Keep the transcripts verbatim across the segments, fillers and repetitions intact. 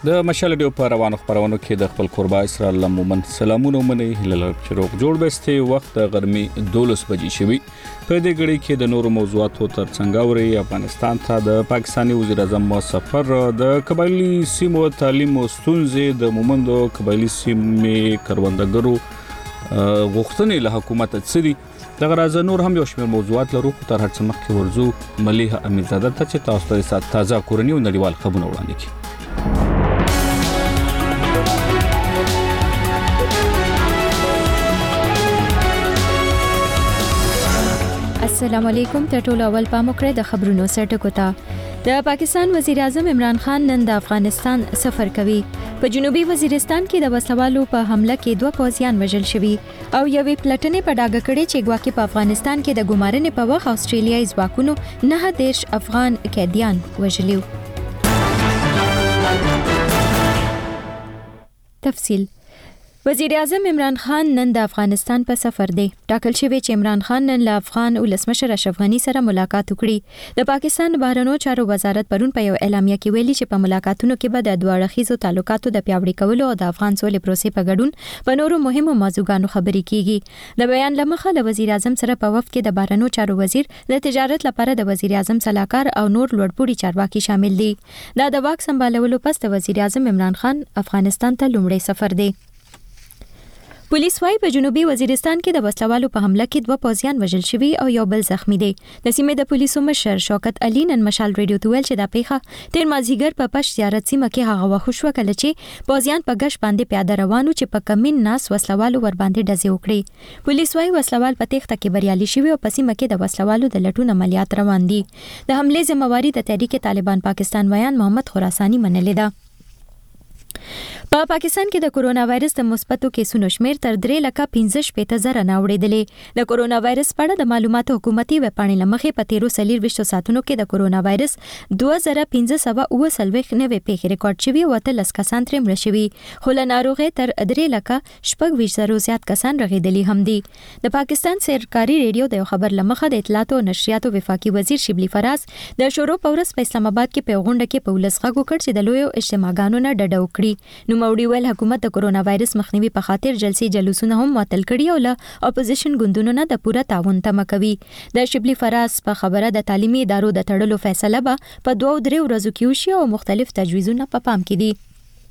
د مشال ډیو په روانو خبرونو کې د خپل قربا اسرائیل مومن سلامونه مني هلل چروق جوړ بسته وخت غرمي دولس بجې شوي په دې غړي کې د نورو موضوعاتو ترڅنګ اوري افغانستان ته د پاکستاني وزیر اعظم سفر د قبایلی سیمو تعلیم او ستونزې د مومندو قبایلی سیمې کروندګرو غوښتنې له حکومت څخه دغه راز نور هم یو شمېر موضوعات لرو تر هر څه مخکې ورزو مليحه امیرزاده ته چې تاسو ته تازه کورنی او نړیوال خبرونه وړاندې کړي. السلام علیکم ته ټول اول پام وکړئ د خبرونو سرټکو ته. د پاکستان وزیر اعظم عمران خان نن د افغانستان سفر کوي. په جنوبي وزیرستان کې د وسلوالو په حمله کې دوه پوځیان وژل شوي او یوې پلټنې په ډاګه کړې چې ګواکې په افغانستان کې د ګمارنې په وخت استرالیایي ځواکونو نه دیش افغان قیدیان وژلي. تفصیل وزیر اعظم عمران خان نن د افغانستان په سفر دی. ټاکل شوی چې عمران خان نن له افغان ولسمشر اشرف غنی سره ملاقات وکړي. د پاکستان بهرنیو چارو وزارت پرون په یو اعلامیه کې ویلي چې په ملاقاتونو کې به د دوه اړخیزو تعلقاتو د پیاوړي کولو او د افغان سولې پروسې په ګډون په نورو مهمو موضوعاتو خبرې کیږي. د بیان لمخه د وزیر اعظم سره په وفد کې د بهرنیو چارو وزیر د تجارت لپاره د وزیر اعظم صلاحکار او نور لوړپوړي چارواکي شامل دي. دا د واک سمبالولو پس د وزیر اعظم عمران خان افغانستان ته لومړی سفر دی. پولیس وايي په جنوبي وزیرستان کې د وسلوالو په حمله کې دوه پوځیان وژل شوي او یو بل زخمی دي. د سیمې د پولیسو مشر شوکت علي نن مشال ریډیو ته ویل چې دا پیښه تیر مازیګر په پښ زیارت سیمه کې هغه وخت شو کله چې پوځیان په غش باندې پیاده روانو چې په کمین ناس وسلوالو ور باندې ډزې وکړي. پولیس وايي وسلوال په تېښته کې بریالي شوي او په سیمه کې د وسلوالو د لټون عملیات روان دي. د حمله ذمہواری د تحریک طالبان پاکستان ویان محمد خراسانی منلې ده. په پاکستان کې د کورونا وایرس د مثبتو کیسونو شمیر تر درې لکه پنځه شپېته زره نه وړېدلې. د کورونا وایرس په اړه د معلوماتو حکومتي ویب پاڼې لمخې په تیرو څلور ویشتو ساعتونو کې د کورونا وایرس دوه زره پنځه سوه اووه څلوېښت نوې پیښې ریکارډ شوي او اتلس کسان ترې مړه شوي، خو له ناروغۍ تر درې لکه شپږ ویشت زرو زیات کسان رغېدلي هم دي. د پاکستان سرکاري ریډیو د یو خبر لمخه د اطلاعاتو او نشریاتو وفاقي وزیر شبلی فراز د شروع په ورځ په اسلام آباد کې په غونډه کې په ولس غږ وکړ چې د لویو اجتماعګانو نه ډډه وکړي. نو موړي ویل حکومت د کورونا وایرس مخنیوي په خاطر جلسې جلوسونه هم معطل کړي او له اپوزیشن ګوندونو نه د پوره تعاون تمه کوي. د شبلی فراز په خبره د تعلیمي ادارو د تړلو فیصله به په دوه درې ورځو کې وشي او مختلف تجویزونه په پام کې دي.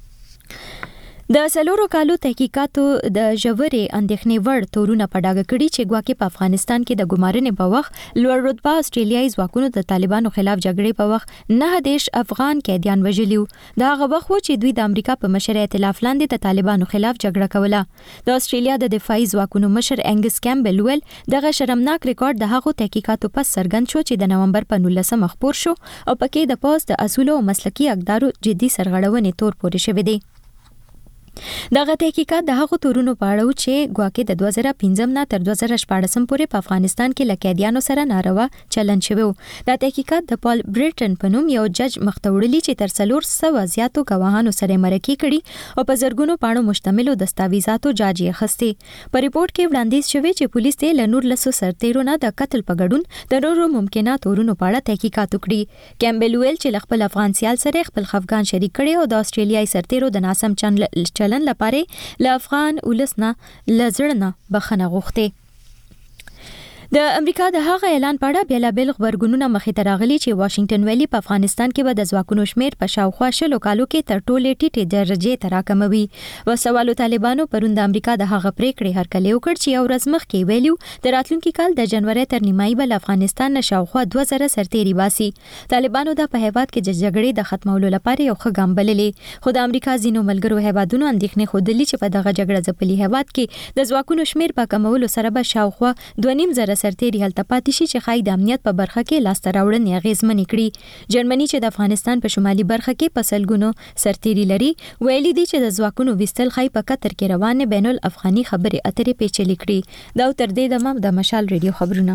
د سلورو کالو تحقیقاتو د ژورې اندېښنې وړ تورونه په ډاګه کړي چې ګواکې په افغانستان کې د ګمارنې په وخت لوړ رتبه استرالیایي ځواکونو د طالبانو خلاف جګړې په وخت نه دیش افغان قیدیان وژلي وو. دا هغه وخت و چې دوی د امریکا په مشر ائتلاف لاندې د طالبانو خلاف جګړه کوله. د استرالیا د دفاعي ځواکونو مشر انګس کیمبل ویل دغه شرمناک ریکارډ د هغو تحقیقاتو پس څرګند شو چې د نومبر په نولسمه خپور شو او پکې د پوز د اصولو او مسلکي اقدارو جدي سرغړونې تور پورې شوې دي. دغه تحقیقات د هغو تورونو په اړه چې ګواکې د دوه زره پنځم نه تر دوه زره شپاړسم پورې په افغانستان کې له قیدیانو سره ناروا چلند شوی و. دا تحقیقات د پال بریټن په نوم یو جج مخته وړلي چې تر څلور سوه زیاتو ګواهانو سره مرکې کړي او په زرګونو پاڼو مشتملو دستاویزاتو جاج یې اخیستې. په ریپورت کې وړاندیز شوی چې پولیس یې له نورلسو سرتیرو نه د قتل په ګډون د نورو ممکنه تورونو په اړه تحقیقات وکړي. کیمبل ویل چې له خپل افغان سیال سره خپل خفګان شریک کړي او د استرالیایي سرتیرو د ناسم چلن لپاره له افغان ولسنه لزړنه بخنه غوښتي. د امریکا د هغه اعلان په اړه بیلابل خبرګونونه مخې ته راغلي چې واشنگټن ویلي په افغانستان کې به د ځواکونو شمیر په شاوخوا شلو کالو کې تر ټولې ټیټې درجې ته راکموي. وسوالو طالبانو پرون د امریکا د هغه پریکړې هرکلی وکړ چې یو ورځ مخکې ویلو د راتلونکي کال د جنوري تر نیمایي به افغانستان نه شاوخوا دوه زره سرتیري باسي. طالبانو د په هیواد کې د جګړې د ختمولو لپاره یو ښه ګام بللی، خو د امریکا ځینو ملګرو هیوادونو اندېښنې ښودلې چې په دغه جګړه ځپلي هیواد کې د ځواکونو شمیر په کمولو سره به شاوخوا دوه نیم زره سرتیري هلته پاتې شي چې ښایي د امنیت په برخه کې لاسته راوړنې اغېزمنې کړي. جرمني چې د افغانستان په شمالي برخه کې په سلګونو سرتیري لري ویلي دي چې د ځواکونو ویستل ښایي په قطر کې روانې بین الافغاني خبرې اترې پیچلې کړي. دا تر دې دمه د مشال ریډیو خبرونه.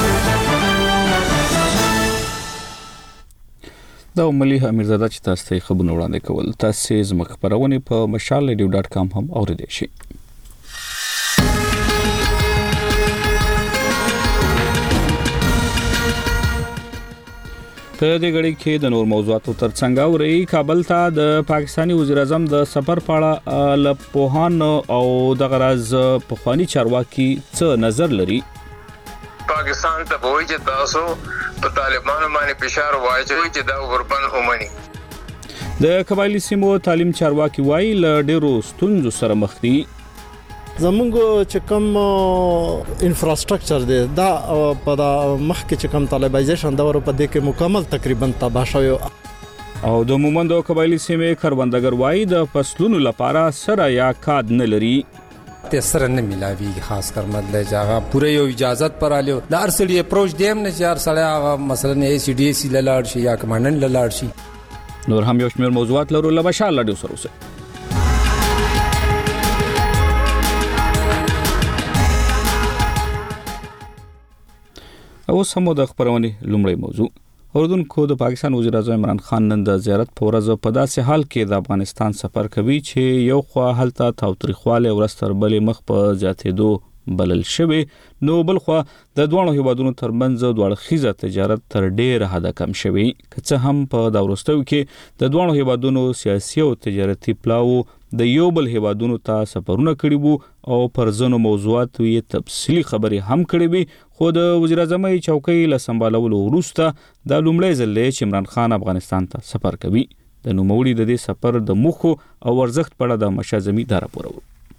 دا مليحه امیرزاده چې تاسو ته خبرونه وړاندې کول. تاسو زموږ خبرونه په مشال ریډیو ډاټ کام هم اوریدئ شئ. په دې غړي کې د نور موضوعاتو ترڅنګ اوري کابل ته د پاکستاني وزیر اعظم د سفر په اړه لپوهان او د غرض په خواني چارواکي څه نظر لري. پاکستان ته وایي چې تاسو په طالبانو باندې فشار واچوي چې دا اوربند اومني. د قبایلی سیمو تعلیم چارواکي وایي ل ډیرو ستونزو سره مخ دي. زمونږ چې کوم انفراستراکچر دی دا په مخ کې چې کوم طالبایزیشن دا ور په دې کې مکمل تقریبا تباہ شوی او د مومند قبایلی سیمې کروندګر وایي د فصلونو لپاره سره یا کاد نه لري. ته سره نه ملاوي خاص کر مطلب جگہ پوره یو اجازت پر الیو د ارسلی اپروچ دیم نه چار سړی مثلا ای سی ډی سی لاړ شي یا کمانډنټ لاړ شي. نور هم یو شمېر موضوعات لرو له بشار لاډیو سره اوسه. او سمو د خبرونه لومړی موضوع اردن کو د پاکستان وزیر اعظم عمران خان نن د زیارت په ورځ په داسې حال کې د افغانستان سفر کوي چې یو خو حالت تاوتریخواله ورستر بلې مخ په زیاتېدو بلل شوی نو بل خو د دوه هیوادونو ترمنځ دوه خيزه تجارت تر ډیر حد کم شوی که هم په دا ورستو کې د دوه هیوادونو سیاسي او تجارتي پلاو د یو بل هیوادونو ته سفرونه کړي وو او پر ځینو موضوعاتو یې تفصیلی خبرې هم کړي وي خو د وزیر اعظم چوکۍ له سمبالولو وروسته د لومړي ځل چې عمران خان افغانستان ته سفر کوي د نوموړي د دې سفر د موخو او ارزښت په اړه د مشازمي دا راپور.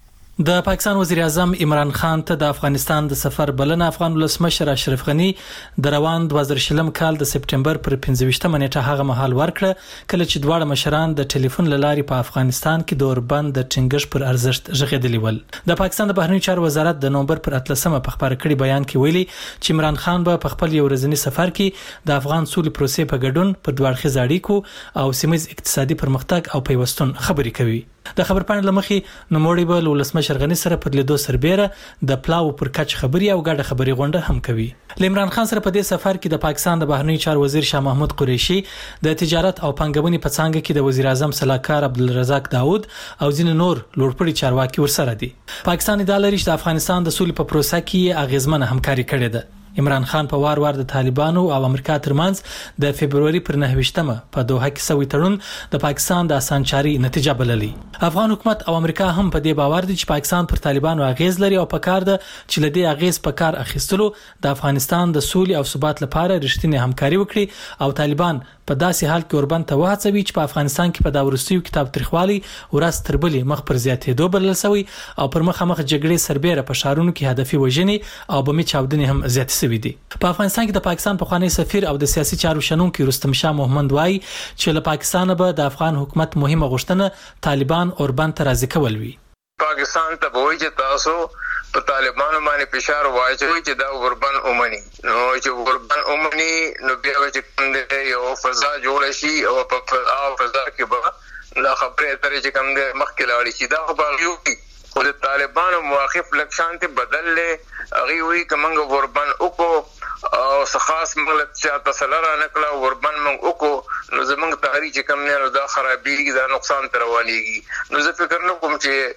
د پاکستان وزیر اعظم عمران خان ته د افغانستان د سفر بلنه افغان ولسمشر اشرف غنی د روان دوه زره شلم کال د سپټمبر پر پنځه نیټه هغه مهال ورکړه کله چې دواړه مشران د ټلیفون لارې په افغانستان کې د اوربند د ټینګش پر ارزښت ژغېدلی ول. د پاکستان د بهرنی چارو وزارت د نومبر پر اتلسمه په خبر کړي بیان کې ویلي چې عمران خان به په خپل یو ورځنی سفر کې د افغان سولې پروسې په ګډون پر دوه اړخیز اړیکو او سیمه‌یز اقتصادي پرمختګ او پیوستون خبرې کوي. د خبر پاڼې لمخې نوموړي به ولسمشر غنی سره پر لیدو سربېره د پلاو پر کچ خبري او ګډه خبري غونډه هم کوي. عمران خان سره په دې سفر کې د پاکستان د بهرنی چارو وزیر شاه محمود قریشي د تجارت او پنګونې په څنګه کې د وزیر اعظم صلاحکار عبدالرزاق داود او ځین نور لوړپوړي چارواکي ورسره دي. پاکستان د لارښت د افغانستان د سولې په پروسه کې اغیزمنه همکاري کړې ده. عمران خان په وار وار د طالبانو او امریکا ترمنځ د فبرवरी پر نهه په دوحه کې سوي تړون د پاکستان د اسانچاري نتیجه بللي. افغان حکومت او امریکا هم په دې باور دي چې پاکستان پر طالبانو اغیز لري او په کار ده چې لدی اغیز په کار اخیستلو د افغانستان د سولې او ثبات لپاره رښتینی همکاري وکړي او طالبان په داسې حال کې اوربند ته وهڅوي چې په افغانستان کې په دا ورستیو کتاب تاریخوالي ورځ تر بلې مخ پر زیاتېدو بلل شوی او پر مخامخ جګړې سربېره په شهرونو کې هدفي وژنې او بمي چاودنې هم زیاتې شوې دي. په افغانستان کې د پاکستان پخوانی سفیر او د سیاسي چارو شنونکي رستم شاه محمد وایي چې له پاکستان به د افغان حکومت مهمه غوښتنه طالبان اوربند ته راځي کول وي. پاکستان ته وایي چې تاسو په طالبانو باندې فشار واچوي چې دا اوربند اومني نو چې اوربند اومني نو بیا چې کوم یو فضا جوړ شي او په فضا کې به دا خبره اترې چې کوم مخکې لاړ شي دا خو یو خو د طالبانو مواقف لکشانت بدل لې هغه وی کومنګ اوربند وکړو او خاص مغلط چې تاسو لاره نکړه اوربند موږ وکړو نو زمونږ تاریخ چې کوم نه دا خرابېږي دا نقصان تر روانيږي نو زه فکر نه کوم چې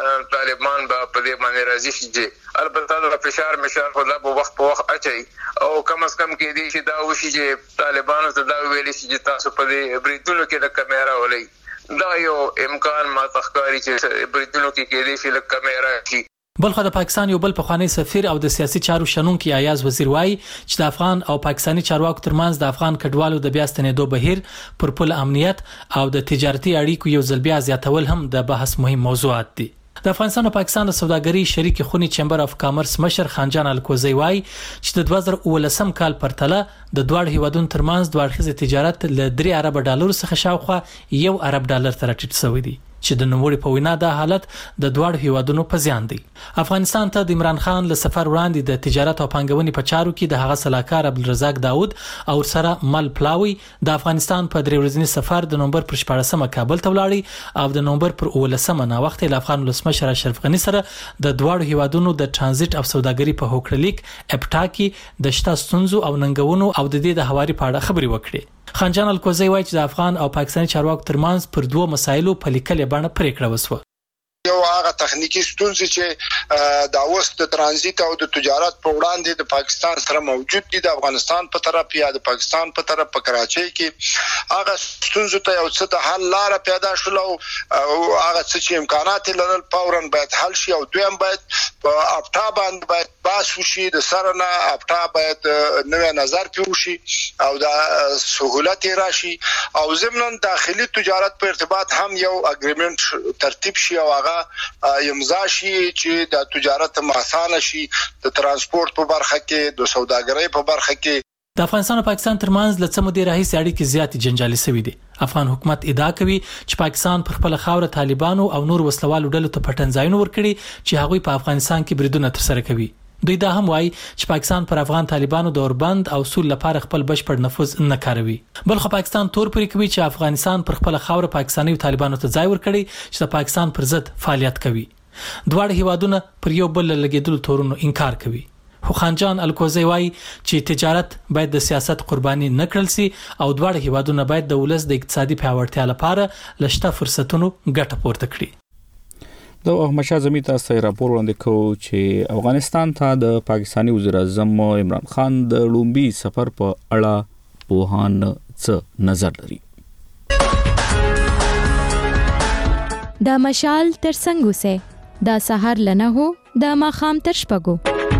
طالبان به په دې باندې راضي شي چې البته د فشار مشار خلا په وخت په وخت اچي او کم از کم کې دي چې دا وشي چې طالبانو ته دا ویل شي چې تاسو په دې بریټونو کې د کیمرا ولې دا یو امکان ما تخکاری چې بریټونو کې کې دي چې د کیمرا شي. بلخو د پاکستان یو بل پخوانی سفیر او د سیاسي چارو شنونکي ایاز وزیر وایي چې د افغان او پاکستاني چارواکو ترمنځ د افغان کډوالو د بیا ستنېدو بهیر پر پل امنیت او د تجارتي اړیکو یو ځل بیا زیاتول هم د بحث مهم موضوعات دي. د افغانستان او پاکستان د سوداګرۍ شریک خونی چمبر اف کامرس مشر خانجان الکوزی وایي چې د دوه زره اوولسم کال پرتله د دوه هیوادونو ترمنځ دوه اړخیز تجارت له درې ارب ډالر څخه شاوخوا یو ارب ډالر ته راټیټ شوی دی چې د نوموړي په وینا دا حالت د دوه هیوادونو په زیان دی. افغانستان ته د عمران خان له سفر وړاندې د تجارت او پنګونې په چارو کې د هغه صلاحکار عبدالرزاق داود او سره مل پلاوی د افغانستان په درې ورځنی سفر د نومبر پر شپږمه کابل ته ولاړی او د نومبر پر اوولسمه نا وخت له افغان ولسمشر اشرف غنی سره د دوه هیوادونو د ترانزیت او سوداګرۍ په هوکړلیک اپټا کې د شته ستونزو او ننګونو او د دې د هواري په اړه خبرې وکړي. خانجان الکوزی وایي چې د افغان او پاکستاني چارواکو ترمنځ پر دوه مسایلو په لیکلې بڼه پریکړه وسوه. یو هغه تخنیکی ستونزې چې د اوس د ترانزیت او د تجارت په وړاندې د پاکستان سره موجود دي د افغانستان په طرف یا د پاکستان په طرف په کراچۍ کې هغه ستونزې ته یو څه د حل لار پیدا شول او هغه څه چې امکانات لرل فورا باید حل شي او دویم باید په اپټا باندې باید باس وشي د سرنه اپټا باید نوې نظر پیوشي او د سہولت راشي او ضمن داخلي تجارت په ارتباط هم یو اګریمنت ترتیب شي او هغه امضا شي چې د تجارت آسانه شي د ترانسپورت په برخه کې د سوداګرۍ په برخه کې. د افغانستان او پاکستان ترمنځ له څه مودې راهیسې اړیکې زیاتې جنجالي شوې دي. افغان حکومت ادعا کوي چې پاکستان پر خپل خاوره طالبانو او نور وسلوالو ډلو ته پټن ځایونه ورکړي چې هغوی په افغانستان کې بریدونه ترسره کوي. دوی دا هم وایي چې پاکستان پر افغان طالبانو د اوربند او سول لپاره خپل بشپړ نفوذ نه کاروي. بل خو پاکستان تور پرې کوي چې افغانستان پر خپل خاوره پاکستاني طالبانو ته ځای ورکړي چې د پاکستان پر ضد فعالیت کوي. دواړه هیوادونه پر یو بل لګیدلو تورونو انکار کوي. خو خانجان الکوزی وایي چې تجارت باید د سیاست قرباني نه کړل سي او دواړه هیوادونه باید د ولس د اقتصادي پیاوړتیا لپاره لشته فرصتونو ګټه پورته کړي. د احمد شاه زمي تاسو راپور وړاندې کوي چې افغانستان ته د پاکستاني وزیر اعظم عمران خان د لومبي سفر په اړه پوهان څه نظر لري. د مشال تر څنګه سه د سحر لنه هو د ماخام تر شپګو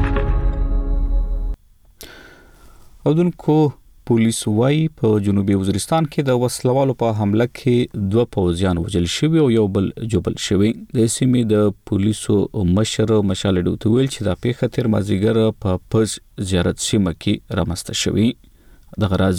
اودونکو پولیس وايي په جنوبي وزیرستان کې د وسلوالو په حمله کې دوه پوځیان وژل شوي او یو بل جوبل شوي. د سیمې د پولیسو مشر مشال ډوت ویل چې د پیښه تر مازیګر په پز زیارت سیمه کې رامسته شوي. د غراز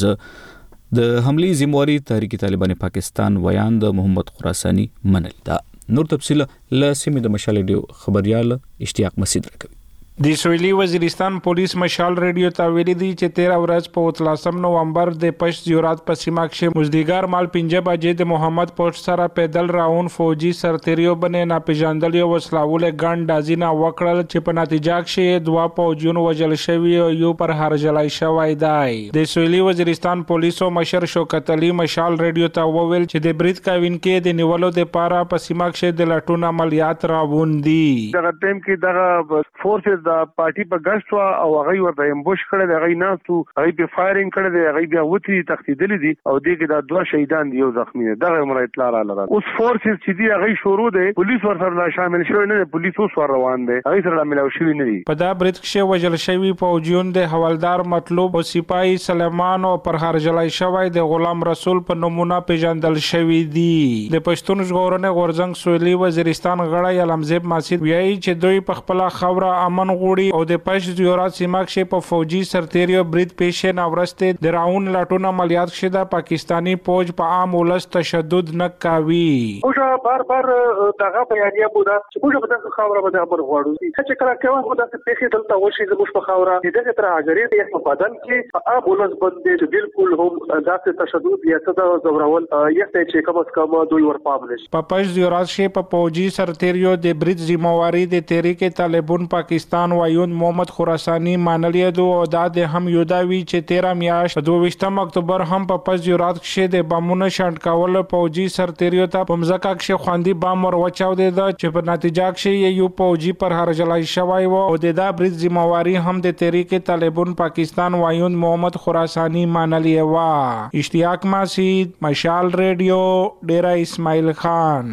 د حملې ذمہواری تحریک طالبان پاکستان ویان د محمد خراسانی منل دا. نور تفصیل له سیمې د مشال ډیو خبريال اشتیاق مسعود راکوي. د سویلي وزیرستان پولیس مشال ریډیو ته ویلي دي چې تیرا ورځ په اتلسم نومبر د پښت زیورات په سیمه کې مزدیګر مال پنځه بجې د محمد پوسټ سره پیدل راون فوجي سرتیریو باندې ناپېژندل یو وسلاول ګان دازینا وکړل چې په نتیجه کې دوه پوجون وژل شوی او یو پر هرجلای شوی دی. د سویلي وزیرستان پولیسو مشر شوکت علي مشال ریډیو ته وویل چې د بریټ کاوین کې د نیولو د پاره په سیمه کې د لټون عملیات راوون دي. دغه ټیم کې دغه فورسز د پارټي په غشت او هغه ورته امبوش کړی دی، هغه ناسو هغه په فایرینګ کړی دی، هغه بیا وتی تختیدلی دي او دغه د دوه شهیدان دی یو زخمی دی. دغه مر اطلاع را لره. اوس فورسز چې دی هغه شروع دی، پولیس ورسره شامل شوی نه دی، پولیس اوس روان دی، هغه سره ملاو شوی نه دی. په دا برید کې وژل شوی فوجیون د حوالدار مطلوب او سپاهي سلیمان او پر هرجلای شوی د غلام رسول په نمونه پیژندل شوی دی. د پښتون ژغورنې غورځنګ سویلي وزیرستان غړی علمزیب ماسید ویایي چې دوی په خپل خوره امن غوړي او د پښ زیورات سیمه کې په فوجي سرتیریو برید پیښه ناورسته د راون لاټون عملیات کې د پاکستانی فوج په عام ولس تشدد نه کوي. اوجه بار بار دغه بیانیه بوده چې موږ په دغه خبره باندې خبر غواړو چې کله کوم خو د پیښې دلته وشي زموږ په خبره دغه تر اجرې د یو بدن کې په عام ولس باندې بالکل هم داسې تشدد یا څه زورول یته چې کوم کم دوی ورپابلش په پښ زیورات کې په فوجي سرتیریو د برید ذمہواری د تحریک طالبان پاکستان وایون محمد خراسانی مانلې دو او د هم یوداوی چې تیرا میاشت دوه اکتوبر هم په پښ زیورات کې د بمونو شانټ کول فوجي سرتیریو ته په مزکا کې خواندي بم ور وچاو دي چې په نتیجه کې یو فوجي پر هرجلای شوی و او د دا برید ذمہواری هم د تحریک طالبان پاکستان وایون محمد خراسانی مانلې وا. اشتیاق مسعود مشال ریډیو ډیرا اسماعیل خان.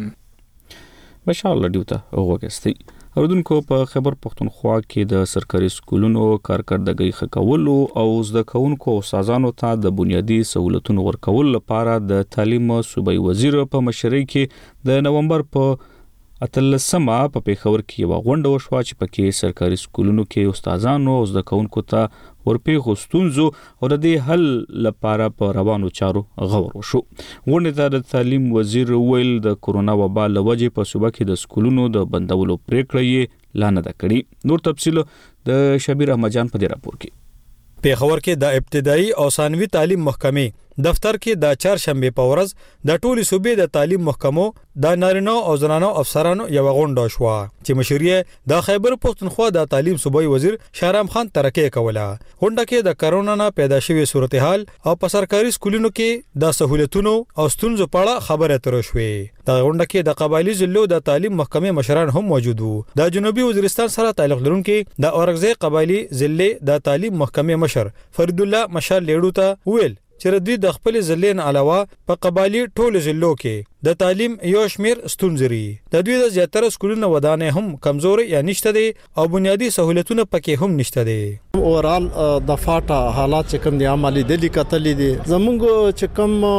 مشال ریډیو ته وګورئ. اردوونکو په خبر پښتونخوا کې د سرکاري سکولونو کارکړدګۍ ښه کولو او زده کوونکو او استادانو ته د بنیادي سہولتونو ورکول لپاره د تعلیم صوبایي وزیر په مشرۍ کې د نومبر په اتلسمه په پیښور کې یو غونډه وشوه چې پکې سرکاري سکولونو کې استادانو او زده کوونکو ته ورپېښو ستونزو او د دې حل لپاره په روانو چارو غور وشو. غونډې ته د تعلیم وزیر ویل د کورونا وبا له وجې په صوبه کې د سکولونو د بندولو پریکړه یې لا نه ده کړې. نور تفصیل د شبیر احمد جان په دې راپور کې. پیښور کې د ابتدایي او ثانوي تعلیم محکمې دفتر کې د چهارشنبه په ورځ د ټولي صوبې د تعلیم محکمو د نارینه او زنانو افسرانو یو غونډه شو چې مشورې د خیبر پختونخوا د تعلیم صوبایي وزیر شهرام خان ترکه کوله. غونډه کې د کرونا نه پیدا شوی صورتحال او په سرکاري سکولونو کې د سہولتونو او ستونزو په اړه خبرې اترې شوې. د غونډه کې د قبایلی ضلعو د تعلیم محکمې مشران هم موجود وو. د جنوبي وزیرستان سره تعلق لرونکي د اورغزي قبایلی ضلع د تعلیم محکمې مشر فرید الله مشال لیړو ته ویل چې دوی د خپل ضلعن علاوه په قبایلی ټولو ضلعو کې د تعلیم یو شمیر ستونزې د دوی د زیاتره سکولونو ودانې هم کمزوري یا نشته دي او بنیادی سہولتونه پکې هم نشته دي. اورال د فاټا حالات چې کوم دي عملي دي کتلې دي زمونږ چې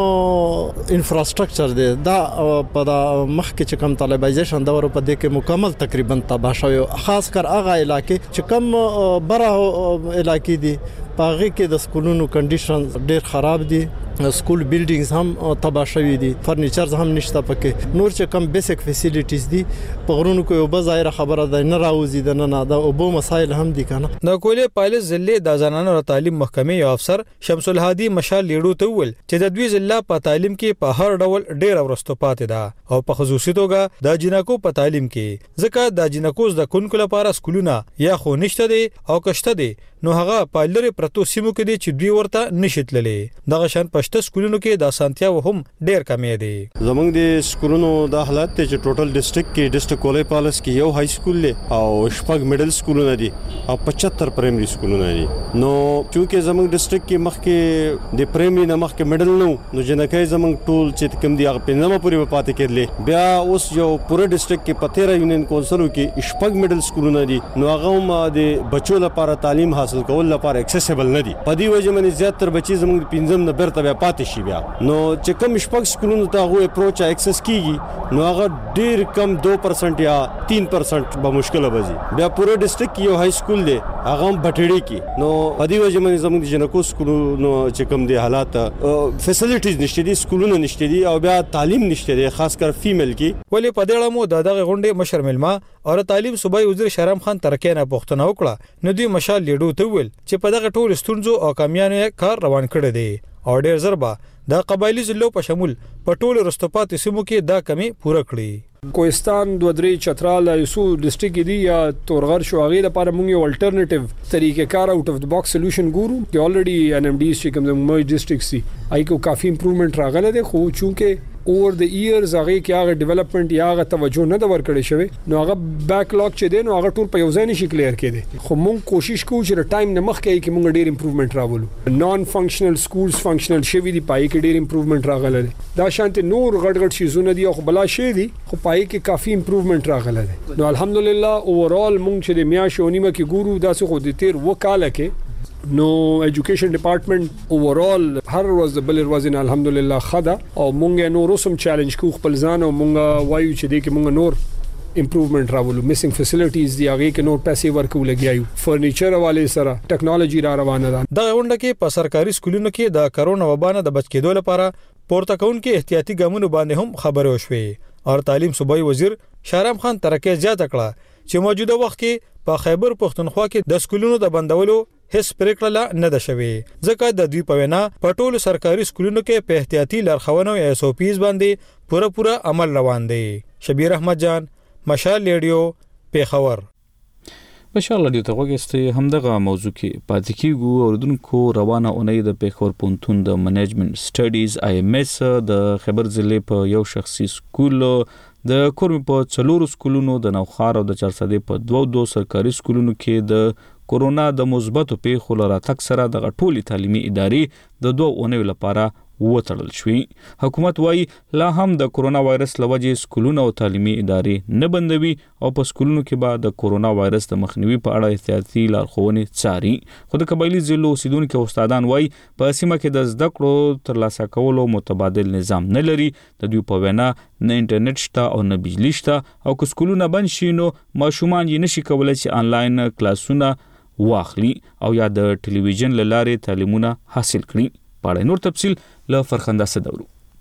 کوم انفراستراکچر دي دا په د مخ کې چې کوم طالبایزیشن دا ور په دې کې مکمل تقریبا تباہ شوی خاص کر هغه علاقې چې کوم بره علاقې دي پاغي کې د سکولونو کنډیشن ډېر خراب دي. سکول بیلډینګز هم تباہ شوی دي فرنیچرز هم نشته پکې نور چې کم بیسیک فیسیلیټیز دي په غرونو کې یو بظاهر خبره ده نه راوځي د نه نه د اوبو مسایل هم دي کنه. د کولې پایلس ضلع د زنانو تعلیم محکمې یو افسر شمس الهادي مشال لیړو ته ویل چې د دوی ضلع په تعلیم کې په هر ډول ډېر ورستو پاتې ده او په خصوصي توګه د جنکو په تعلیم کې ځکه د جنکو د کونکو لپاره سکولونه یا خو نشته دي او کشته دي نو هغه په لری پرتو سیمو کې دي چې دوی ورته نشیتللې دغه شان پښته سکولونو کې د سانتیا هم ډېر کمې دي. زمونږ د سکولونو د حالت ته چې ټوټل ډیسټریکټ کې ډیسټریکټ کولې پالس کې یو های سکول له او شپږ میډل سکولونه دي او پچهتر پرایمري سکولونه دي. نو چې زمونږ ډیسټریکټ کې مخکې د پرایمري نه مخکې میډل نو نو جنکای زمونږ ټول چې کوم دي هغه په نامه پورې پاتې کېدلې بیا اوس یو پوره ډیسټریکټ کې پتیرا یونین کونسلو کې شپږ میډل سکولونه دي نو هغه هم د بچو لپاره تعلیم حاصل کول لپاره اکسیسیبل نه دي. په دې وجه باندې زیاتره بچي زموږ پنځم نه برته بیا پاتې شي بیا نو چې کوم شپږ سکولونو ته هغه اپروچ اکسس کیږي نو هغه ډیر کم دو پرسنټ یا تین پرسنټ به مشکل وځي. بیا پوره ډیسټریکټ کې یو های سکول دی هغه بټړي کې نو په دې وجه باندې زموږ جنکو سکولونو چې کوم دي حالات فیسیلیټیز نشته دي سکولونه نشته دي او بیا تعلیم نشته دي خاص کر فیمیل کې. ولی په دې اړه مو د دغه غونډې مشر ملما او تعلیم صوبایي وزیر شهرام خان ترکه نه پوښتنه وکړه نو دوی مشال لیډو ته ویل چې په دغه ټول ستونزو او کامیانو کار روان کړی دی او ډېر ضربه د قبایلی ضلعو په شمول په ټولو رستوپات سیمو کې دا کمی پوره کړي. کوهستان دوه درې چترال یوسو ډیسټریکټ دی یا تورغر شو هغه لپاره موږ یو الټرنیټیو طریقې کار اوټ اف د باکس سولوشن ګورو چې الریډي ان ام ډي چې کوم د موي ډیسټریکټ سي آی کو کافي امپروومنت راغله ده خو چونکه اوور د ایرز هغه کې هغه ډیولپمنٹ یا هغه توجه نه د ورکړې شوی نو هغه بیک لاګ چې دی نو هغه ټول په یو ځای نشي کلیر کېدی خو موږ کوشش کوو چې ټایم نه مخ کې کې موږ ډیر امپروومنت راولو. نان فنکشنل سکولز فنکشنل شوی دی پای کې ډیر امپروومنت راغله دا شانته نور غټ غټ شیزونه دي خو بلا شي دي خو پای کې کافي امپروومنت راغله نو الحمدلله اوورال موږ چې د میاشونیمه کې ګورو دا څه خو د تیر وکاله کې نو ایجوکیشن ډپارټمنټ اوورال هر ورځ بل ورځ الحمدلله خدا او مونږه نور اوسم چیلنج کو خپل ځان او مونږه وایو چې دې کې مونږ نور امپروومنت راولو میسنګ فیسیلیټیز دی هغه کې نور پیسې ورکو لګیایو فرنیچر والے سره ټیکنالوژي را روانه ده. د غونډه کې په سرکاري سکولونو کې د کرونا وبا نه د بچ کېدو لپاره پورته کونکو احتیاطي ګامونو باندې هم خبرې وشوې او تعلیم صوبایي وزیر شهرام خان ترکه زیاته کړه چې موجوده وخت کې په خیبر پختونخوا کې د سکولونو د بندولو هیڅ پریکړه نه ده شوې ځکه د دوی په وینا په ټولو سرکاري سکولونو کې په احتیاطي لارښوونو یا ایس او پیز باندې پوره پوره عمل روان دی. شبیر احمد جان مشال لیډیو پیښور. بشار لډیو ته وګورئ همدغه موضوع کې پاتې کیږو اوردونکو روانه اونۍ د پیښور پونتون د منیجمنت سټډیز آی ایم ایس د خیبر ضلع په یو شخصي سکول د کورم په څلورو سکولونو د نوخار او د چارسدې په دوه دوه سرکاري سکولونو کې د کورونا د مثبتو پیښو لراتک سره د ټولي تعلیمي ادارې د دوه اونیو لپاره وتړل شوې. حکومت وايي لا هم د کورونا وایرس لوجې سکولونو او تعلیمي ادارې نه بندوي او په سکولونو کې به د کورونا وایرس د مخنیوي په اړه احتیاطي لارښوونې څاري. خو د قبایلی ضلعو اوسیدونکو استادان وايي په سیمه کې د زده کړو ترلاسه کولو متبادل نظام نه لري. د دوی په وینا نه انټرنیټ شته او نه بجلی شته او که سکولونه بند شي نو ماشومان یې نشي کولای چې آنلاین کلاسونه واخلي او یا د ټلویزیون له لارې تعلیمونه حاصل کړي. پاړې نور تفصیل له فرخنده صدورو.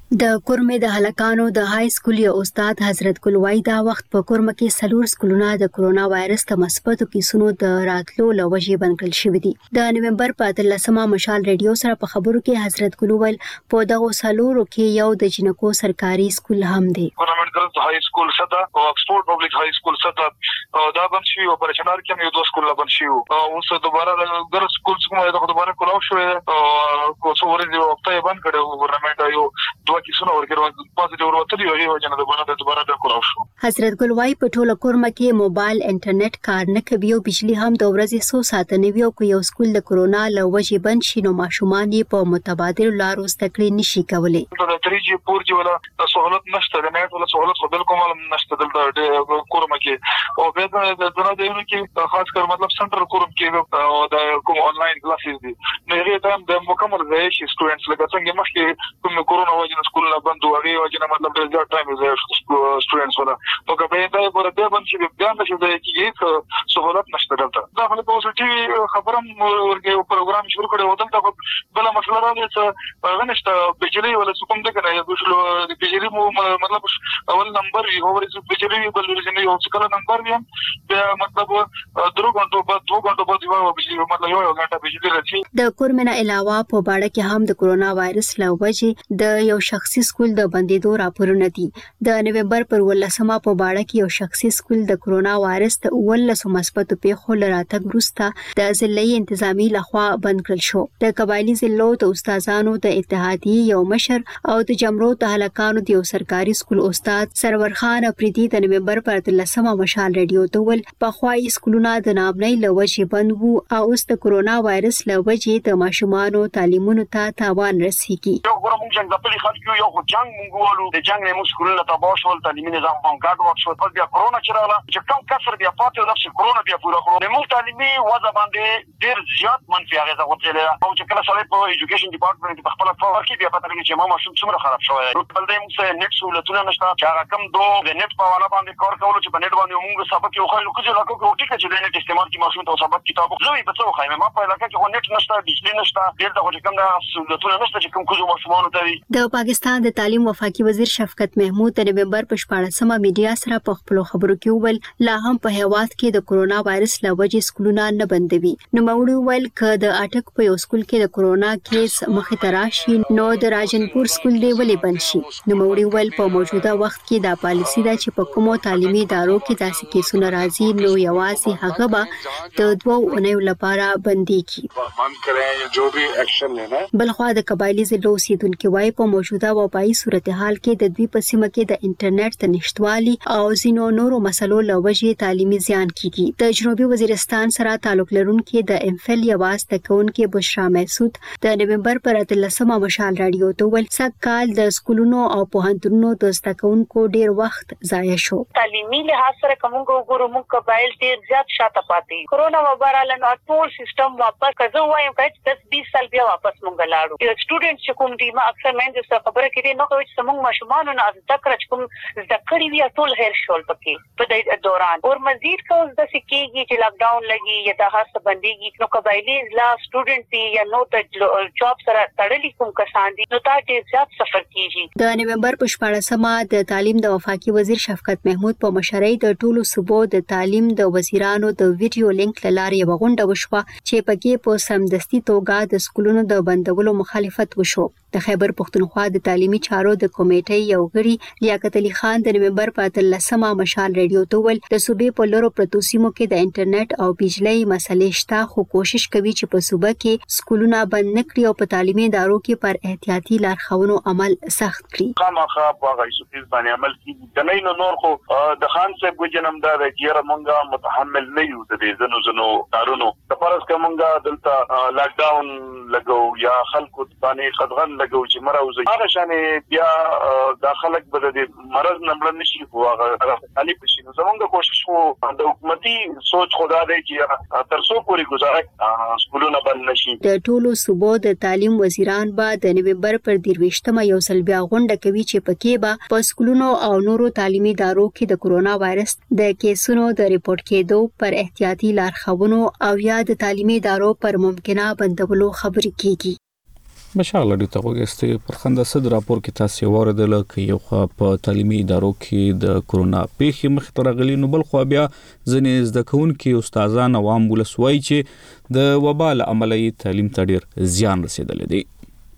د کورمې د هلکانو د های سکول یو استاد حضرت ګل وای دا وخت په کورمه کې سلور سکولونه د کرونا وایرس ته مثبتو کیسونو د راتلو لوجې بند کړل شوې دي. د نومبر په اتلسمه مشال ریډیو سره په خبرو کې حضرت ګل ویل په دغه سلورو کې یو د جنکو سرکاري سکول هم دی. ګورنمنت ګرلز های سکول ستا او اکسفورد پبلک های سکول ستا دا بند شي او پر چنار کې یو دوه سکول بند شي او اوس دوباره د ګرلز سکول څخه یو دوباره کولاو شو او کو څو ورځې وخت یې بند کړو. ګورنمنت یو کیسونه ورګرو پوزټیو ورته دی یو جن د بنا د دوباره د کولاو شو. حضرت ګل وای په ټوله کورمه کې موبایل انټرنیټ کار نه کوي او بجلی هم د ورځې څو ساعته نه وي او یو سکول د کرونا لوجې بند شي نو ماشومان یې په متبادل لارو استکړې نشي کولای. د تری جی پور جی ولا سہولت نشته د نت ولا سہولت خو بالکل معلوم نشته د کورمه کې او به د دغه دیونه کې خاص کر مطلب سنټرل کورم کې او د کوم انلاین کلاسز دي نو هغه ټایم د مکمل ځای شي سټوډنټس لکه څنګه مخکې کوم کرونا وجه سکول نه بندو هغه وجه مطلب د زیات ټایم زه سټوډنټس ولا نو کله دا په دې باندې چې بیا نشي د کیږي سہولت نشته دلته دا خلک اوس چې خبرم ورګه پروګرام شروع کړو دلته بل مسله راځي چې غنښت بجلی ولا کوم دغه نه یو د بجلی مطلب اول نمبر یو ورته بجلی بل ورته یو څکل نمبر ویم بیا مطلب درو غنټو بعد دوه غنټو بعد یو بجلی مطلب یو غنټه بجلی راځي. د کورمنه علاوه په باړه کې هم د کرونا وایرس لوجې د یو شخصي سکول د بندیدو راپورونه دي. د نومبر پر ولسمه په باړه کې یو شخصي سکول د کرونا وایرس ته ولسو مثبتو پیښو لراتګ وروسته د ضلعي انتظامی لخوا بند کړل شو. د قبایلی ضلعو د استادانو د اتحادیې یو مشر او د جمرو د هلکانو د یو سرکاري سکول استاد سرور خان افریدي د نومبر پر اتلسمه مشال ریډیو ته ول په خوای سکولونه د نامنۍ لوجې بند وو او اوس د کرونا وایرس لوجې د ماشومانو تعلیمونو ته تاوان رسیږي. یو ګورم جنگ د پلی خلک یو خو جنگ مونږ د جنگ نه مشکل ته تباشل تعلیمي نظام باندې ګډ وښو په بیا کرونا چراله چې کوم کسر بیا پاتې د کرونا بیا پورا کړو نو تعلیمي وځه باندې ډیر زیات منفي اغیزه وکړه او چې کله سره په ایجوکیشن ډپارټمنټ په خپل فور کې بیا پاتې چې ما ماشوم څومره خراب شوی بل دې موږ نت سہولتونه نشته چې هغه کم دوه د نت په والا باندې کار کول چې په نت باندې موږ سبق یو خلکو چې لکه کوټی کې چې د نت استعمال کی ماشوم ته سبق کتابو زوی په څو خايمه ما په لکه چې نت نشته بجلی نشته ډیر د کوم د سہولتونه نشته چې کوم کوم ماشومان ته وي. د پاکستان د تعلیم وفاقي وزیر شفقت محمود د نومبر په شپاړسمه میډیا سره په خپل خبرو کې وویل لا هم په هیواد کې د کرونا وایرس لوجې سکولونه نه بندوي. نو موږ ویل ک د اټک په یو سکول کې د کرونا کیس مخې ته راشي نو د راجنپور سکول دی ولې بند شي. نو موږ ویل په موجوده وخت کې دا پالیسی ده چې په کومو تعلیمي ادارو کې داسې کیسونه راځي نو یوازې هغه به د دوه اونیو لپاره بنديږي. بلخوا د قبایلی ضلعو اوسیدونکو وايي په موجوده وبایي صورتحال کې د دوی په سیمه کې د انټرنیټ د نشټوالي او ځینو نورو مسلو لوجې تعلیمي زیان کیږي. د جنوبي وزیرستان سره تعلق لرونکي د امفل یواز تکونکي بشرا محسود د نومبر پر اتلسمه مشال رادیو ته ول سکهال د سکولونو او پوهنتونونو د تکونکو ډیر وخت ضایع شو. تعلیمي لحاظ سره کومو ګورو موږ قبایل ډیر زیات شاته پاتې کرونا وبارالن او ټول سیستم واپس کزو وایم کچ دس بیس سال بیا واپس مونږ لاړو. یو سټوډنټ چې کوم دی ما اکثر مې د خبره کې نه کوي چې موږ ماشومان نه از تکرچ کوم ذکرې وی ټول هیر شول پکې په دې دوران او مزید کوم د سکیږي چې لاک ډاون لګي یا د هر څه بنديږي نو قبایلی لا سټوډنټ دی یا نو د جاب سره تړلې کوم کسان دي نو تا ډیر زیات سفر کیږي. د نومبر په شپاړسمه د تعلیم د وفاقي وزیر شفقت محمود په مشرۍ د ټولو صوبو د تعلیم د وزیرانو د ویډیو لینک لارې یو غونډه وشوه چې پکې په سمدستي توګه د سکولونو د بندولو مخالفت وشو. د خیبر پښتونخوا د تعلیمي چارو د کمیټې یو غړي لیاقت علي خان د نومبر په اتلسمه مشال ریډیو ته ول د صوبې په لورو پروتو سیمو کې د انټرنیټ او بجلی مسلې شته خو کوشش کوي چې په صوبه کې سکولونه بند نکړي او په تعلیمي ادارو کې پر احتیاطي لارښوونو عمل سخت کړي. خامخا په هغه سپیس باندې عمل کیږي د نه نور خو د خان صاحب وجنمدار کیره مونږه متحمل نه یو د دې زنو زنو کارونو د فرض کومه دلته لاک ډاون لګو یا خلکو باندې خدغن لګو چې مروزي هغه شانې بیا د خلک بل د مرز نمبر نشي هغه علي پښینو زمونږ کوشش وو د حکومتي سوچ خدا دې چې تر څو پورې گزارش سکولونه بند نشي. د ټولو صوبو د تعلیم وزیران به د نومبر پر دیرويشتمه یو سل بیا غونډه کوي چې پکې به په سکولونو او نورو تعلیمي ادارو کې د کرونا وایرس د کیسونو د ریپورت کېدو پر احتیاطي لارښوونو او یا د تعلیمي ادارو پر ممکنه بندولو خبرې کیږي. مشاله د توګه پر خنده صد راپور کې تاسو اوریدل چې یو خو په تعلیمي ادارو کې د کورونا پیښې مخ ته راغلي نو بل خو بیا ځنې زده کوونکي استادان عوام ولسوي چې د وبا له عملي تعلیم ته ډیر زیان رسیدلی دی.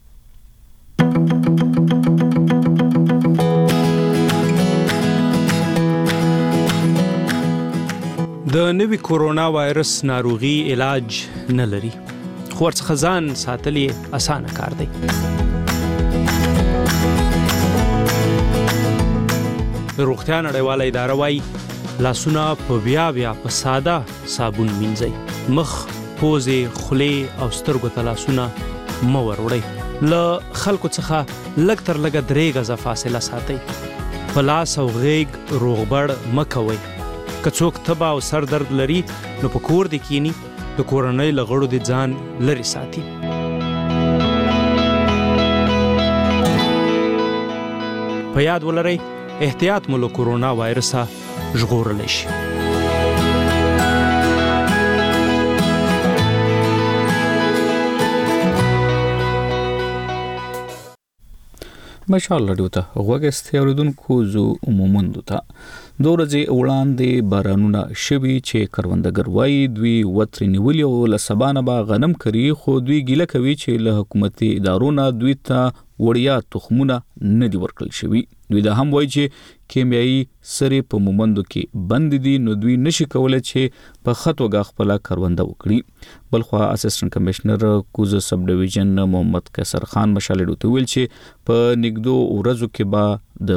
د نوي کورونا وایرس ناروغي علاج نه لري خو ورڅخه ځان ساتل یې اسانه کار دی. روغتیا نړیواله اداره وايي لاسونه په بیا بیا په ساده صابون مینځئ، مخ، پوزې، خولې او سترګو ته لاسونه مه وروړئ، له خلکو څخه لږ تر لږه درې غزه فاصله ساتئ، په لاس او غیږ روغبړ مه کوئ، که څوک تبه او سر درد لري نو په کور دې کینی، د کورنۍ له غړو د ځان لرې ساتي. په یاد ولرئ احتیاط مو له کورونا وایرسه ژغورلی شي. ماشاءالله دیوته غوګستي اوریدونکو زو عمومندو ته دوه ورځې وړاندې بارانونه شوي چې کروندګر وایي دوی وترې نیولي او له سبا نه به غنم کري، خو دوی ګیله کوي چې له حکومتي ادارو نه دوی ته وړیا تخمونه نه دي ورکړل شوي. دوی دا هم وایي چې کیمیاوي سرې په مومندو کې بند دي نو دوی نشي کولی چې په ښه توګه خپله کرونده وکړي. بلخوا اسسټنټ کمشنر کوزه سب ډیویژن محمد قیصر خان مشالډو ته ویل چې په نږدو ورځو کې به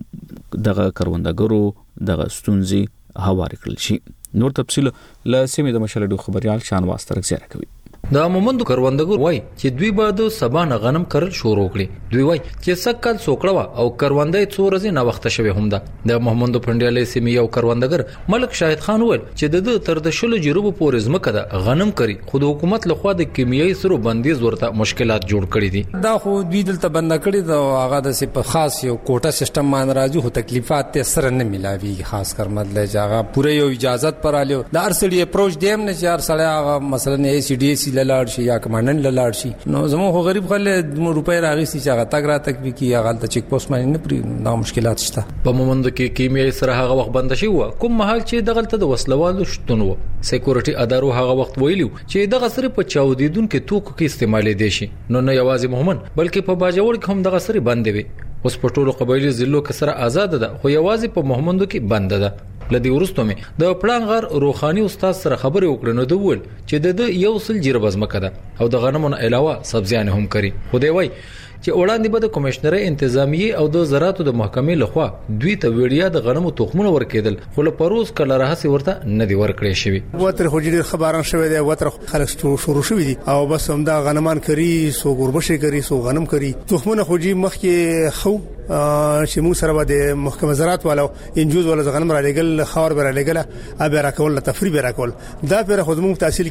د دغه کروندګرو دغه ستونزې هوارې کړل شي. نور تفصیل له سیمې د مشالډو خبريال شانواز ترک زیاره کوي. د مومندو کروندګر وای چې دوی به د سبا نه غنم کرل شروع کړي. دوی وای چې سکل سوکړه او کروندې څو ورځې نه وخت شوه هم ده. د محمدو پنډیالې سیمې یو کروندګر ملک شاهد خان ویل چې د تر د شلو جروب پورې زمکه ده غنم کری، خو د حکومت لخوا د کیمیاوي سرو بندیز ورته مشکلات جوړ کړي دي. دا خو دوی دلته بند کړي دا هغه د سپ خاص یو کوټه سیستم مان راځي، هو تکلیفات ته سره نه ملاوي، خاص کر مطلب هغه پوره یو اجازه پر الیو د ارسړي اپروچ دیم نه چار سړی هغه مثلا ای سی ډی سی لاړ شي یا کمانډن لاړ شي نو زمو خو غریب خلک روپۍ راغستي چې هغه تګ را تک به کی هغه ته چیک پوسټ باندې نه پری دا مشکلات شته. په مومند کې کیمیاوي سره هغه وخت بند شي و کوم محل چې دغلته د وسلوالو شتون و سکیورټي ادارو هغه وخت ویلو چې دغه سره په چاودیدون کې توکو کې استعمال دي شي نو نه یوازې مومن بلکې په باجوړ کې هم دغه سره بند وي. اوس په ټولو قبایلی ضلعو کې سره آزاد ده خو یوازې په محمدو کې بند ده. لدی ورستو می د پلان غر روخانی استاد سره خبرې وکړې نو د ول چې د یو سل جیره بزمکه ده او د غنمونو علاوه سبزیان هم کری. خو دی وای چې وړاندې به د کمشنر انتظامی او د زراعت د محکمې لخوا دوی ته ویډیا د غنمو تخمونه ورکېدل خو له پروز کله راهسي ورته نه دی ورکړې شوی. وتر خو ډیر خبران شوی دی وتر خلک شروع شوی دي او بس هم دا غنمان کری سو ګوربشي کری سو غنم کری تخمونه خو جی مخکې خو چې موږ سره د محکمه زراعت والو انجوز ولا غنم را لګل خاور را لګل ابه را کول تفریب را کول دا پر خو موږ تحصیل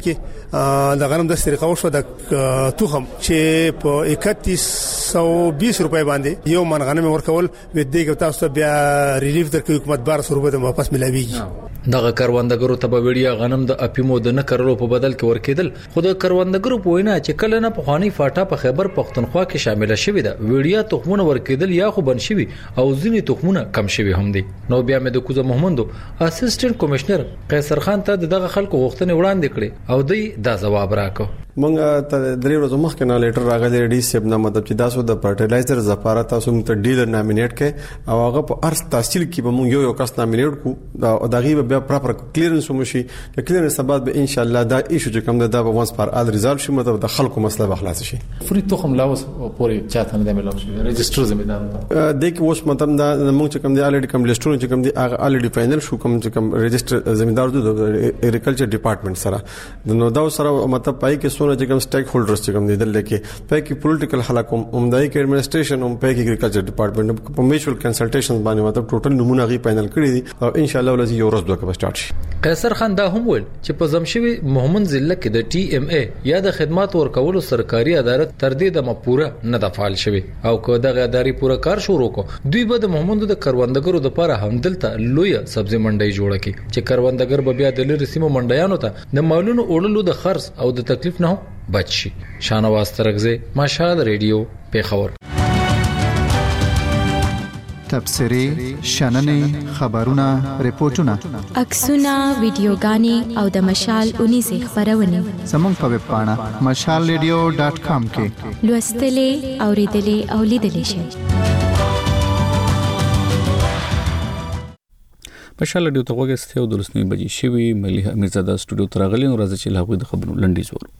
کې د غنم د طریقو شو د تخم چې په اکتیس سو بیس روپے باندې یو من غنم ورکول و دې تاسو بیا ریلیف درکې حکومت بار سو روپے واپس ملاويږي. دغه کروندګرو ته به ویډیا غنم د اپیمو د نه کرلو په بدل کې ورکېدل خو د کروندګرو په وینا چې کله نه په خواني فاټا په خیبر پختونخوا کې شامل شوی ده ویډیا تخمونه ورکېدل یا خو بن شوی او ځینې تخمونه کم شوی هم دي. نو بیا مې د کوزه محمدو اسسټنټ کمشنر قیصر خان ته دغه خلکو غوښتنه وړاندې کړې او دوی دا جواب راکړ. مونږ ته درې ورځې مخکې نه لیټر راغلی ډي سی نه مطلب چې تاسو د فرټیلایزر زپاره تاسو ته ډیلر نامینیټ کړي او هغه په ارث تحصیل کې به مونږ یو یو کس نامینیټ کو او دغه به پراپر کلیرنس ومشي د کلیرنس بعد به ان شاء الله دا ایشو چې کوم دا به وانس پر ال ریزالو شي مطلب د خلکو مسله به خلاص شي. فری تخم لاوس پورې چاته نه ملو شي ريجستر زمیدار د کې اوس مطلب دا مونږ چې کوم دی الریډي کوم لیسټونه چې کوم دی هغه الریډي فائنل شو کوم چې کوم ريجستر زمیدار د اګریکلچر ډپارټمنټ سره نو دا سره مطلب پای کې سونه چې کوم سټیک هولډرز چې کوم دي دلته کې پای کې پولیټیکل خلک هم عمدای کې ایڈمنسټریشن هم پای کې اګریکلچر ډپارټمنټ په میچوال کنسلټیشن باندې مطلب ټوټل نمونه غي فائنل کړی دي او ان شاء الله ولې یو ورځ دوه کې سٹارټ شي. قیصر خان دا هم ول چې په زمشوي محمد ضلع کې د ټي ام ای یا د خدمات ورکولو سرکاري عدالت تر دې د مپوره نه د فعال شوی او که دغه اداري پوره کار شروع کو دوی به د محمد د کروندګرو د لپاره هم دلته لوی سبزی منډي جوړه کی چې کروندګر به بیا د لری سیمو منډیانو ته د مالونو اورلو د خرڅ او د تکلیف نه بچ شي. شانواز ترغزی مشال ریډیو پیښور. تبصری شننې خبرونه ریپورتونه عکسونه ویډیوګانې او د مشال اونیزه خبرونه زموږ په ویب پاڼه مشال ریډیو ډاټ کام کې لوستلې او ریډلې او لیدلې شئ. مشال ریډیو ته وګورئ او د لسنی بجې شوی ملي امیرزاده سټوډیو ته راغلی او راځي چې له هغوی د خبرونو لنډیز ورو.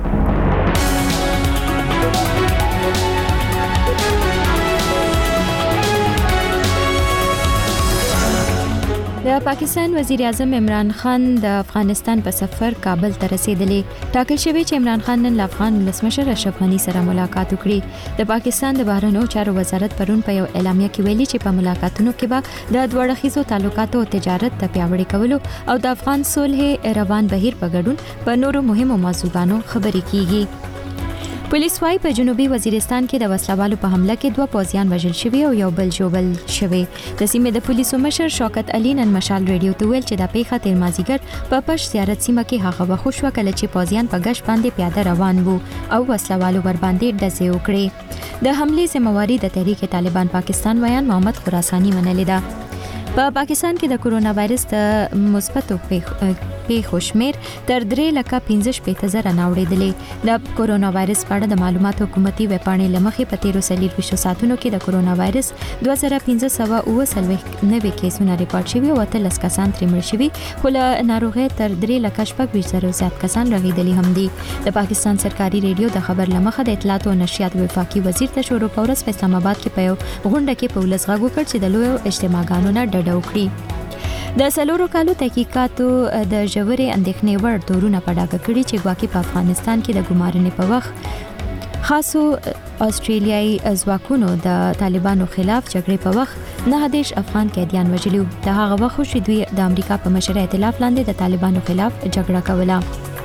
د پاکستان وزیر اعظم عمران خان د افغانستان په سفر کابل ته رسیدلی. ټاکل شوی چې عمران خان نن افغان ولسمشر اشرف غنی سره ملاقات وکړي. د پاکستان د بهرنیو چارو وزارت پرون په یو اعلامیه کې ویلي چې په ملاقاتونو کې به د دوه اړخیزو تعلقاتو او تجارت ته پیاوړی کولو او د افغان صلح روان بهیر په ګډون په نورو مهمو موضوعاتو خبرې کیږي. پولیس وايي په جنوبي وزیرستان کې د وسلوالو په حمله کې دوه پوځیان وژل شوي او یو بل ژوبل شوی. د سیمې د پولیسو مشر شوکت علي نن مشال ریډیو ته ویل چې د پیښه تیر مازیګر په پښ زیارت سیمه کې هغه وخت شو کله چې پوځیان په غش باندې پیاده روان وو او وسلوالو ور باندې ډزې وکړې. د حمله ذمہواری د تحریک طالبان پاکستان ویان محمد خراسانی منلې ده. په پا پاکستان کې د کورونا وایرس د مثبتو پیښو شمیر تر درې لکه پنځه شپږ زره ناوړېدلې. د کورونا وایرس په اړه د معلوماتو حکومتي ویب پاڼې لمخې په تیرو څلوېښتو ساعتونو کې د کورونا وایرس دوه زره پنځه سوه اوه څلوېښت نوي کیسونه ریپورټ شوي او اتلس کسان ترې مړ شوي، خو له ناروغۍ تر درې لکه شپږ ویشت زره زیات کسان رغېدلي هم دي. د پاکستان سرکاري ریډیو د خبر لمخه د اطلاعات او نشریات وفاقي وزیر ته شروع په ورځ په اسلام آباد کې په یو غونډه کې په ولس غږ وکړ چې د لویو اجتماعګانو نه ډډه وکړي. د سلورو کالو تحقیقاتو د ژورې اندېښنې وړ تورونه په ډاګه کړي چې ګواکې په افغانستان کې د ګمارنې په وخت خاصو استرالیایي ځواکونو د طالبانو خلاف جګړې په وخت نه دیش افغان قیدیان وژلي. د هغه وخت چې دوی د امریکا په مشره ائتلاف لاندې د طالبانو خلاف جګړه کوله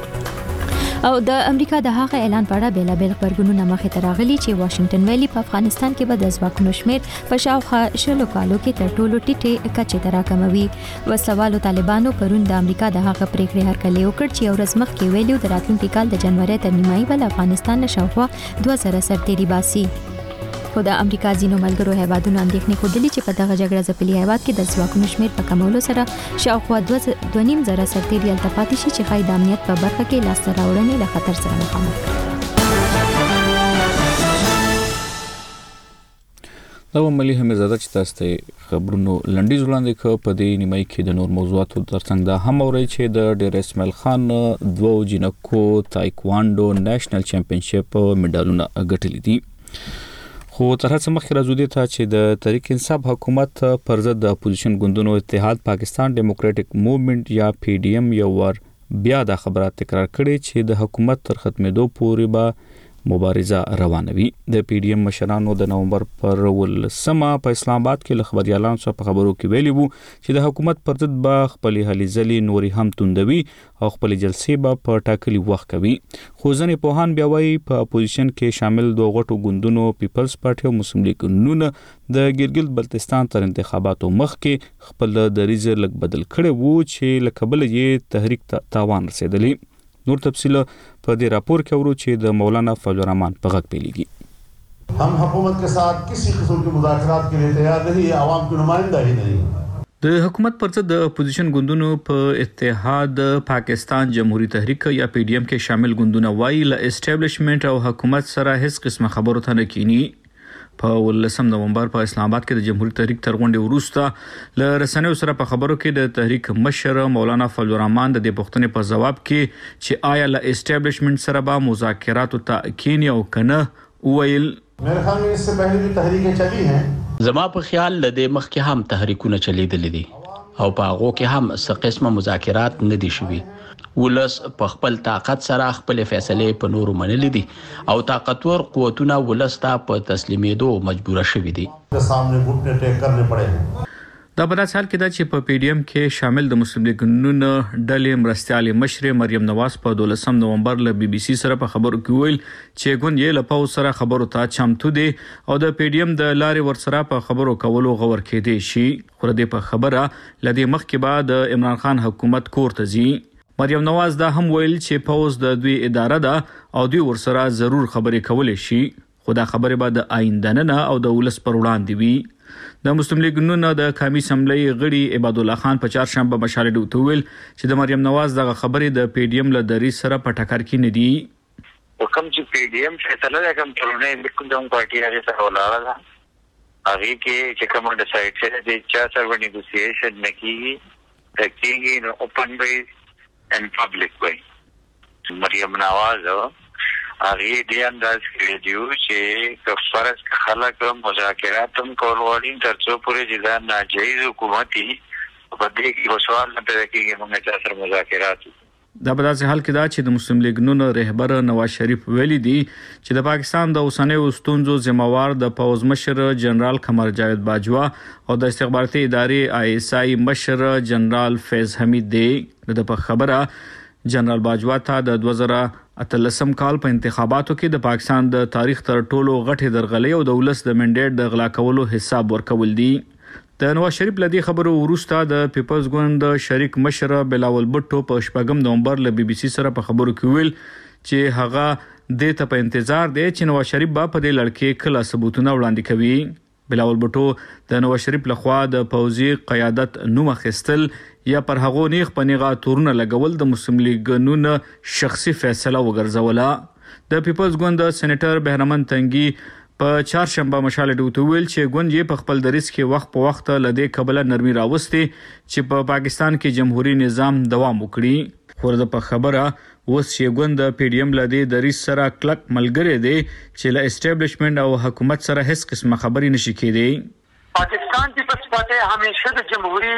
او د امریکا د هغه اعلان په اړه بیلابیل خبرګونونه مخې ته راغلي چې واشنگټن ویلي په افغانستان کې به د ځواکونو شمیر په شاوخوا شلو کالو کې تر ټولو ټیټې کچې ته راکموي. وسلوالو طالبانو پرون د امریکا د هغه پریکړې هرکلی وکړ چې یو ورځ مخکې ویلي د راتلونکي کال د جنوري تر نیمایي به افغانستان نه شاوخوا دوه زره سرتیري باسي. خو د امریکا ځینو ملګرو هیوادونو اندېښنې ښودلې چې په دغه جګړه ځپلي هیواد کې د ځواکونو شمیر په کمولو سره شاوخوا دوه نیم زره سرتیري هلته پاتې شي چې ښایي د امنیت په برخه کې لاسته راوړنې له خطر سره مخامخ کړي. دا و ملي امیرزاده چې تاسو ته خبرونو لنډیز وړاندې کړ. په دې نیمایي کې د نور موضوعاتو ترڅنګ دا هم اورئ چې د ډیر اسماعیل خان دوه جنکو تایکوانډو نېشنل چمپionship میډالونه ګټلي دي. خو تر هڅه مخکې راځو دې ته چې د تحریک انصاف حکومت پر ضد د اپوزیشن ګوندونو اتحاد پاکستان ډیموکراټک موومېنټ یا پی ډی ایم یو ور بیا د خبرات تکرار کړي چې د حکومت تر ختمېدو پورې به مبارزه روانوي. د پی ډی ایم مشرانو د نومبر پر ولسمه په اسلام آباد کې له خبريالانو سره په خبرو کې ویلي وو چې د حکومت پر ضد به خپل هلي ځلې نوري هم توندوي او خپل جلسې به په ټاکلي وخت کوي. خو ځینې پوهان بیا وایي په اپوزیشن کې شامل دوه غټو ګوندونو پیپلز پارټي او مسلم لیگ نون د ګرګل بلتستان تر انتخاباتو مخکې خپل دریځ لږ بدل کړي وو چې لکه بل یې تحریک تاوان رسیدلی. نور تفصیل په دې راپور کې ورو چې د مولانا فضل الرحمن په غږ پیلېږي. हम हुकूमत के साथ किसी किस्म के मुज़ाकरात के लिए तैयार नहीं है, आवाम की नुमाइंदा ही नहीं. د حکومت پر ضد د اپوزیشن ګوندونو په اتحاد پاکستان جمهوریت تحریک یا پی ډی ایم کې شامل ګوندونه وایي له اسټابلیشمنت او حکومت سره هیڅ قسمه خبرو ته نه کینی. په ولسم نومبر په اسلام آباد کې د جمهوریت تحریک تر غونډې وروسته له رسنیو سره په خبرو کې د تحریک مشر مولانا فضل الرحمن د دې پوښتنې په جواب کې چې آیا له اسټابلیشمنت سره به مذاکرات ته کینی او کنه ویل मेरे ख्याल में इससे पहले भी तहरीकें चली हैं. زما په خیال لدې مخکې هم تحریکونه چلیدلې دي او په هغه کې هم څه قسمه مذاکرات نه دي شوي. ولس په خپل طاقت سره خپل فیصله په نورو منلې دي او طاقتور قوتونه ولس ته په تسلیمېدو مجبور شوي دي. सामने घुटने टेक करने पड़े हैं. دا په داسې حال کې دا چې په پی ډی ایم کې شامل د مسلم لیگ نون ډلې مرستيالي مشر مریم نواز په دولسم نومبر له بي بي سي سره په خبرو کې ویل چې ګوند یې له پاو سره خبرو ته چمتو دي او د پی ډی ایم د لارې ورسره په خبرو کولو غور کېدي شي. خو د په خبره لدې مخ کې بعد عمران خان حکومت کور ته ځي. مریم نواز دا هم ویل چې پوز د دوی اداره ده او دوی ورسره ضرور خبرې کولې شي، خو دا خبرې به د آینده نه او د ولس پر وړاندې وي. د مسلم لیگ نون د قومي اسمبلی غړي عباد الله خان په چهارشنبه مشال ډوته ویل چې د مریم نواز دغه خبرې د پی ډی ایم له دری سره په ټکر کې نه دي. وکم چې پی ډی ایم فیصله ده کوم ټولنه د کوم پارټي هغه سره ولاړه ده، هغه کې چې کوم د سایت سره د چا سره نیګوسییشن نکېږي تکېږي نو اوپن بیس and public way. مریم نواز هغه دې انداز کې دیو چې کفارس خلک مذاکرات هم کول غواړي ترڅو پورې چې دا ناجایز حکومتي په دې کې وسوال نه پیدا کېږي موږ چې سره مذاکرات. دا په داسې حال کې دا چې د مسلم لیگ نون رهبر نواز شریف ویلي دی چې د پاکستان د اوسنۍ ستونزو ذمہوار د پوز مشر جنرال قمر جاوید باجوا او د استخباراتي ادارې آی ایس آی مشر جنرال فیض حمید دی. د په خبره جنرال باجوا ته د دوه زره اتلسم کال په انتخاباتو کې د پاکستان د تاریخ تر ټولو غټې درغلې او د ولس د منډیټ د غلا کولو حساب ورکول دي. د نواز شریف لدی خبرو وروسته د پیپلز ګوند شریک مشر بلاول بټو په شپږم نومبر له بي بي سي سره په خبرو کې ویل چې هغه د ته په انتظار دی چې نواز شریف به په دې لړ کله ثبوتونه وړاندې کوي. بلاول بټو د نواز شریف لخوا د پوځي قیادت نوم اخیستل یا پر هغه نیغ په نیغه تورونه لګول د مسلم لیگ نون شخصي فیصله وګرځوله. د پیپلز ګوند سېنیټر بهرمن تنګي په چهارشنبه مشال ډوته ویل چې ګوند یې په خپل دریس کې وخت په وخت لدې قبل نرمي راوستي چې په پا پاکستان کې جمهوریت نظام دوام وکړي. خو د په خبره اوس چې ګوند پی ډی ایم لدې دریس سره کلک ملګری دی چې له اسټابلیشمنت او حکومت سره هیڅ قسمه خبري نشي کېدی. پاکستان پیپلز پارټي همیشه د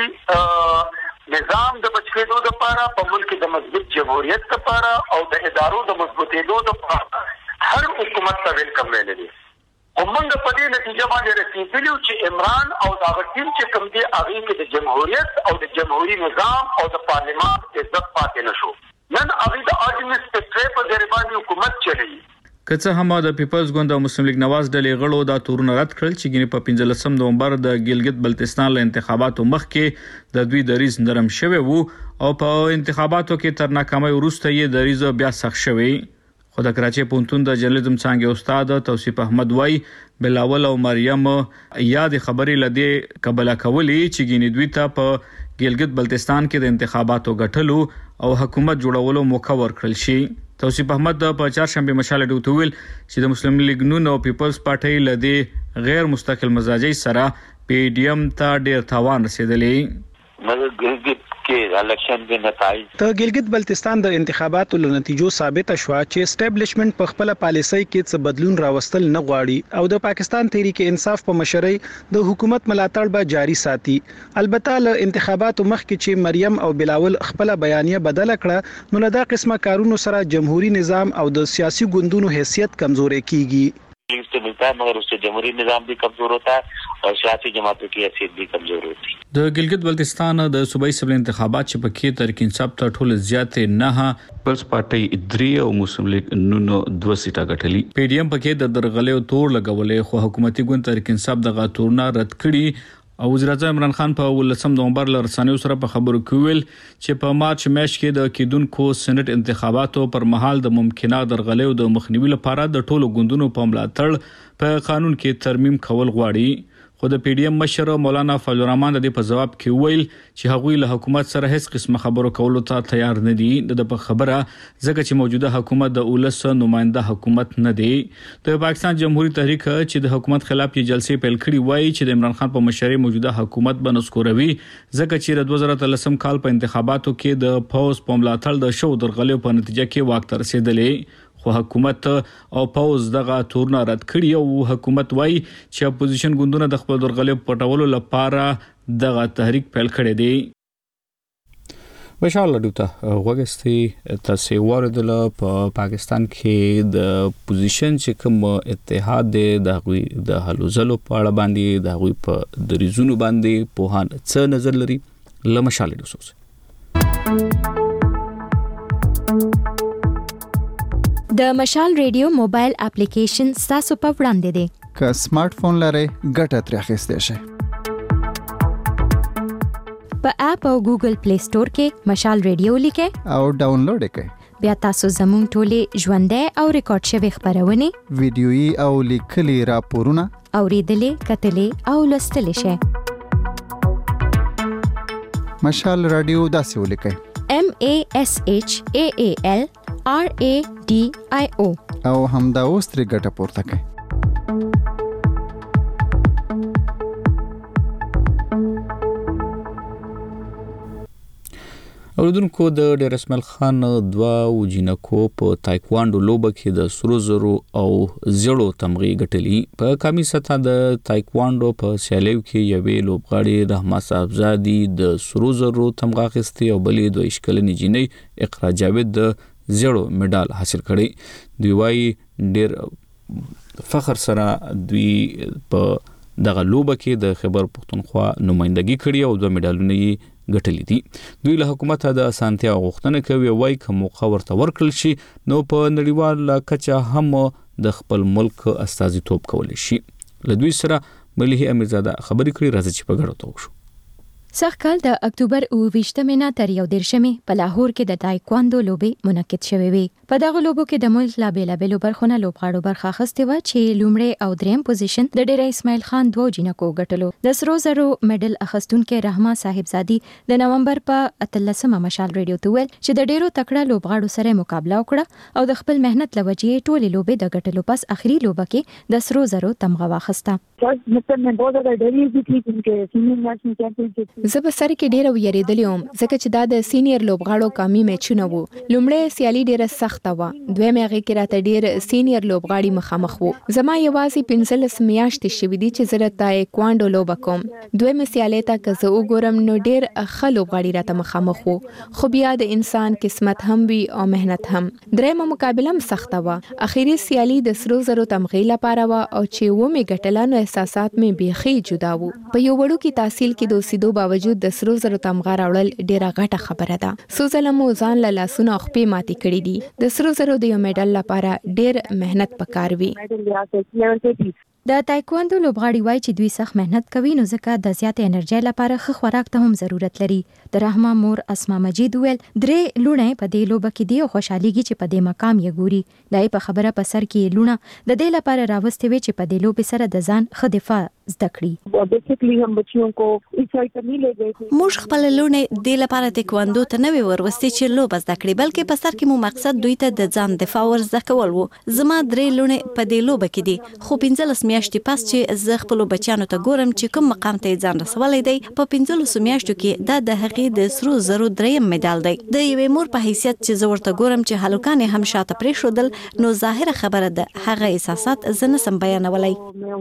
جمهوریت نظام د بچکېدو لپاره په ملک د مضبوط جمهوریت لپاره او د ادارو د مضبوطېدو لپاره هر حکومت ته ویلکم ویلي دي. ومنګ په دې نتیجه باندې رسیدلی چې عمران او دا ټیم چې کوم دی هغه کې د جمهوریت او د جمهوریت نظام او د پارلیمان عزت پاتې نشو. نن هغه د اډمنسټریټیو په ځای باندې حکومت چلی. که څه هم د پیپلز ګوند او مسلم لیگ نواز ډلې غړو دا تورونه رد کړل چې ګینه په پنځلسم نومبر د ګلګت بلتستان له انتخاباتو مخکې د دوی دریز نرم شوی وو او په انتخاباتو کې تر ناکامۍ وروسته یې دریز بیا سخت شوی. خو د کراچۍ پونتون د جرنالیزم څانګې استاد توصیف احمد وای بلاول او مریم یاد خبرې لدی قبول کولی چې ګینه دوی ته په ګلګت بلتستان کې د انتخاباتو غټلو او حکومت جوړولو موقع ورکړل شي. توصیف احمد په چهارشنبه مشال ډوته ویل چې د مسلم لیگ نون او پیپلز پارټي لدی غیر مستقل مزاجي سره پی ډی ایم ته ډیر تاوان رسیدلی. مګر ګلګت کې الیکشن کې نتایج ته ګلګت بلتستان د انتخاباتو له نتیجو ثابت شو چې اسټابلیشمنت په خپل پالیسۍ کې څه بدلون راوستل نه غواړي او د پاکستان تحریک انصاف په مشرۍ د حکومت ملاتړ به جاری ساتي. البته له انتخاباتو مخکې چې مریم او بلاول خپل بیانیه بدل کړه نو له دا قسمه کارونو سره جمهوریت نظام او د سیاسي ګوندونو حیثیت کمزوري کیږي. से मिलता है मगर उससे जमहूरी निज़ाम भी कमजोर होता है और सियासी जमातों की हैसियत भी कमजोर होती है. د ګلګت بلتستان د صوبایي اسمبلی انتخابات چې پکې تر انصاف ته ټول زیاتې نه پیپلز پارټي درې او مسلم لیگ نون دوه سیټه غټلي. پی ډی ایم پکې د درغلې تور لګولې خو حکومتي ګوند تر انصاف د غاتورنا رد کړي او وزیر اعظم عمران خان په ولسم نومبر ل رسنیو سره په خبرو کې ویل چې په مارچ میاشت کې د کیدونکو سېنات انتخاباتو پر مهال د ممکنه درغلې او د مخنیوي لپاره د ټولو ګوندونو په ملاتړ په قانون کې ترمیم کول غواړي. خو د پی ډی ایم مشر مولانا فضل الرحمن د په جواب کې ویل چې هغوی له حکومت سره هیڅ قسمه خبرو کولو ته تیار نه دي. د په خبره ځکه چې موجوده حکومت د اولس نماینده حکومت نه دی. د پاکستان جمهوریت تحریک چې د حکومت خلاف یې جلسې پیل کړي وایي چې د عمران خان په مشرۍ موجوده حکومت بنسکوروي ځکه چې د دوه زره اتلسم کال په انتخاباتو کې د پوز په ملاتړ د شو درغلې په نتیجه کې واک ته رسیدلې. خو حکومت او پوز دغه تورنا رد کړی او حکومت وایي چې اپوزیشن ګوندونه د خپل درغلې پټولو لپاره دغه تحریک پیل کړی دی. وشال لډوته وګستي تاسو ورودل په پاکستان کې د پوزیشن چې کوم اتحاد د غوي د حلوزلو په اړه باندې د غوي په دریزونو باندې په هان څه نظر لري لمشال دوسوس. د مشال ریډیو موبایل اپلیکیشن تاسو په وړاندې دی. که سمارټ فون لرئ ګټه ترې اخیستئ شئ. په اپ او ګوګل پلی سٹور کې مشال ریډیو لیکه او ډاونلوډ کړئ. بیا تاسو زموږ ټولې ژوندۍ او ریکارډ شوی خبرونه ویډیويي او لیکلي راپورونه اوریدلې کتلې او لوستلې شئ. مشال رادیو داسې ولیکئ: M A S H A A L R A D I O او همدا اوس ترې ګټه پورته کړئ. اوردونکو د ډیر اسماعیل خان دوا وجینکو په تایکوانډو لوبه کې د سرو زرو او زړو تمغې ګټلې. په قومي سطح د تایکوانډو په سیالیو کې یوې لوبغاړي رحمه صاحبزادي د سرو زرو تمغه اخیستې او بلې دوه اشکلنې جینۍ اقرا جاوید د زړو میډال حاصل کړی. دوی وايي ډیر فخر سره دوی په دغه لوبه کې د خیبر پختونخوا نمائندګي کړې او دوه میډالونه یې ګټلې دي. دوی له حکومت د اسانتیا غوښتنه کوي وای کوم موقع ورته ورکړل شي نو په نړیواله کچه هم د خپل ملک استازیتوب کولی شي. له دوی سره مليحي امیرزاده خبرې کړې، راځي چې په ګډه توګه شو. سږ کال د اکتوبر اوه ویشتمې نه تر یو دېرشمې په لاهور کې د تایکواندو لوبې منعقد شوې وې. په دغه لوبو کې د ملک لا بیلابېلو برخونه لوبغاړو برخه اخیستې وه چې لومړی او دریم پوزیشن د ډېر اسماعیل خان دوو جینکو ګټلو. د سرو زرو میډل اخیستونکې رحمه صاحبزادي د نومبر په اتلسمه مشال ریډیو ته وویل چې د ډېرو تکړه لوبغاړو سره مقابله وکړه او د خپل مهنت له وجې ټولې لوبې د ګټلو پس اخري لوبه کې د سرو زرو تمغه واخیسته. زه به سر کې ډېره ویریدلې وم ځکه چې دا د سینیر لوبغاړو قومي میچونه وو. لومړی سیالي ډېره سخته وه، دویم هغې کې راته ډېر سینیر لوبغاړي مخامخ وو. زما یوازې پنځلس میاشتې شوي دي چې زه د تایکواندو لوبه کوم. دویمې سیالۍ ته که زه وګورم نو ډېر ښه لوبغاړي راته مخامخ وو، خو بیا د انسان قسمت هم وي او مهنت هم. دریمه مقابله هم سخته وه. اخري سیالي د سرو زرو تمغې لپاره وه او چې ومې ګټله نو احساسات مې بیخي جدا وو. په یو وړوکي تحصیل کې د اوسېدو باوجود د سرو زرو تمغه راوړل ډیره غټه خبره ده. څو ځله مو ځان له لاسونو او خپې ماتې کړې دي. د سرو زرو د یو میډل لپاره ډیر محنت پکار وي. د تایکواندو لوبغاړي وایي چې دوی سخت مهنت کوي نو ځکه د زیاتې انرژي لپاره ښه خوراک ته هم ضرورت لري. د رحمه مور اسما مجید ویل درې لوڼې په دې لوبه کې دی او خوشحاليږي چې په دې مقام یې ګوري. دای په خبره په سر کې لوڼه د دې لپاره راوستي وي چې په دې لوبې سره د ځان ښه دفاع زده کړي. موږ خپل لوڼې د لپاره تایکواندو ته نه وروستي چې لوبه زده کړي بلکې په سر کې مو مقصد دوی ته د ځان دفاع ور زده کول وو. زما درې لوڼې په دې لوبه کې دي خو پنځلس میاشتې پس چې زه خپل بچیانو ته ګورم چې کوم مقام ته ځان رسولای دی په پنځلس میاشتو کې دا د هغې د سرو زرو دریم میډال دی. د یوې مور په حیثیت چې زه ورته ګورم چې هلکان هم شاته پرېښودل نو ظاهره خبره ده هغه احساسات زه نسم بیانولای.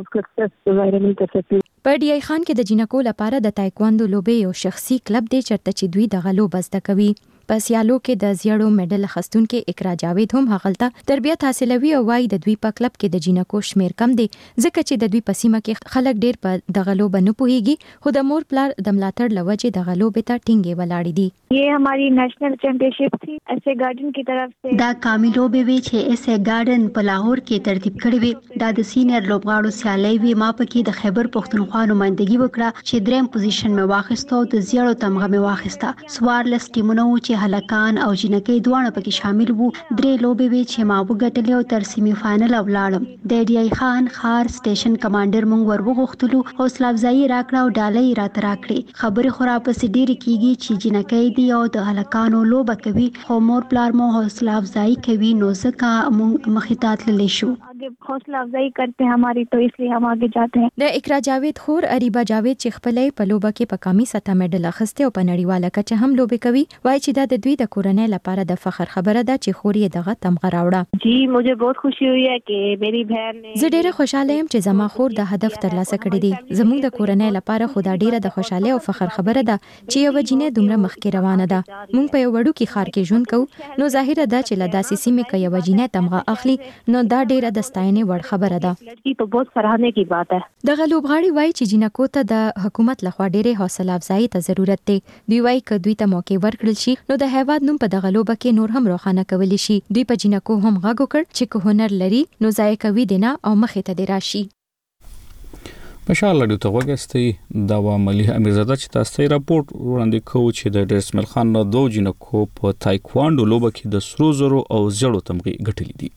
په ډی آی خان کې د جینکو لپاره د تایکواندو لوبې یو شخصي کلب دی چرته چې دوی دغه لوبه زده کوي. په سیالو کې د زیړو میډل اخیستونکو اقرا جاوید هم هغلته تربیت حاصلوي او وايي د دوی په کلب کې د جینکو شمیر کم دی ځکه چې د دوی په سیمه کې خلک ډیر په دغه لوبه نه پوهیږي خو د مور پلار د ملاتړ لوجه دغه لوبه ته ټینګې ولاړې دي. یہ ہماری نیشنل چیمپئنشپ تھی ایسے گارډن کی طرف سے. دا کامل لوبه وی چې ایسے گارډن په لاهور کې ترتیب کړی وی. دا د سینیر لوبغاړو سیالي وی. ما پکې د خیبر پختونخوا نمائندګي وکړه چې دریم پوزیشن مې واخیسته او د زیړو تمغه مې واخیسته. سوارلس ټیمونه و چې هلکان او جنکۍ دواړه پکې شامل وو. درې لوبې وی چې ما وګټلې او تر سیمی فائنل ولاړم. د ډی آی خان خار سټیشن کمانډر مونږ ور وغوښتلو حوصله افزایی راکړه او ډالۍ راته راکړې. خبرې خورا پسې ډېرې کیږي چې جنکۍ دی او د هلکانو لوبه کوي خو مور پلار مو حوصله افزایی کوي نو ځکه مونږ مخې ته تللی شو. حوصله افزایی کرتے ہیں ہماری تو اس لیے ہم آگے جاتے ہیں. د اقرا جاوید خور اریبا جاوید چې خپلې په لوبه کې په قومي سطح میډل اخیسته او په نړیواله کچه هم لوبې کوي وایي چې دا د دوی د کورنۍ لپاره د فخر خبره ده چې خور یې دغه تمغه راوړه. جی مجھے بہت خوشی ہوئی ہے کہ میری بہن نے. زه ډیره خوشاله یم چې زما خور د هدف ترلاسه کړی دی. زموږ د کورنۍ لپاره خدا ډیره د خوشاله او فخر خبره ده چې یو جنې دومره مخکې روانه ده. موږ په یو وړو کې خار کې ژوند کوو نو ظاهره ده چې لداسې سیمه کې یو جنې تمغه اخلي نو دا ډیره د ستاینې وړ خبره ده. تو بہت سراہنے کی بات ہے. دغه لوبغاړي وایي چې جنکو ته د حکومت لخوا ډیره حوصله افزایی ته ضرورت دی. دوی وایي که دوی ته موقع ورکړل شي نو د هیواد نوم په دغه لوبه کې نور هم روښانه کولی شي. دوی په جنکو هم غږ وکړ چې که هنر لري نو ځای کوي دینه او مخې ته دی راشي. مشال لري ته وګستي دا و ملي امیرزاده چې تاسو راپورټ وړاندې کوي چې د ډیسمل خان د دوه جنکو په تایکوانډو لوبه کې د سرو زرو او زړو تمغه ګټلې دي.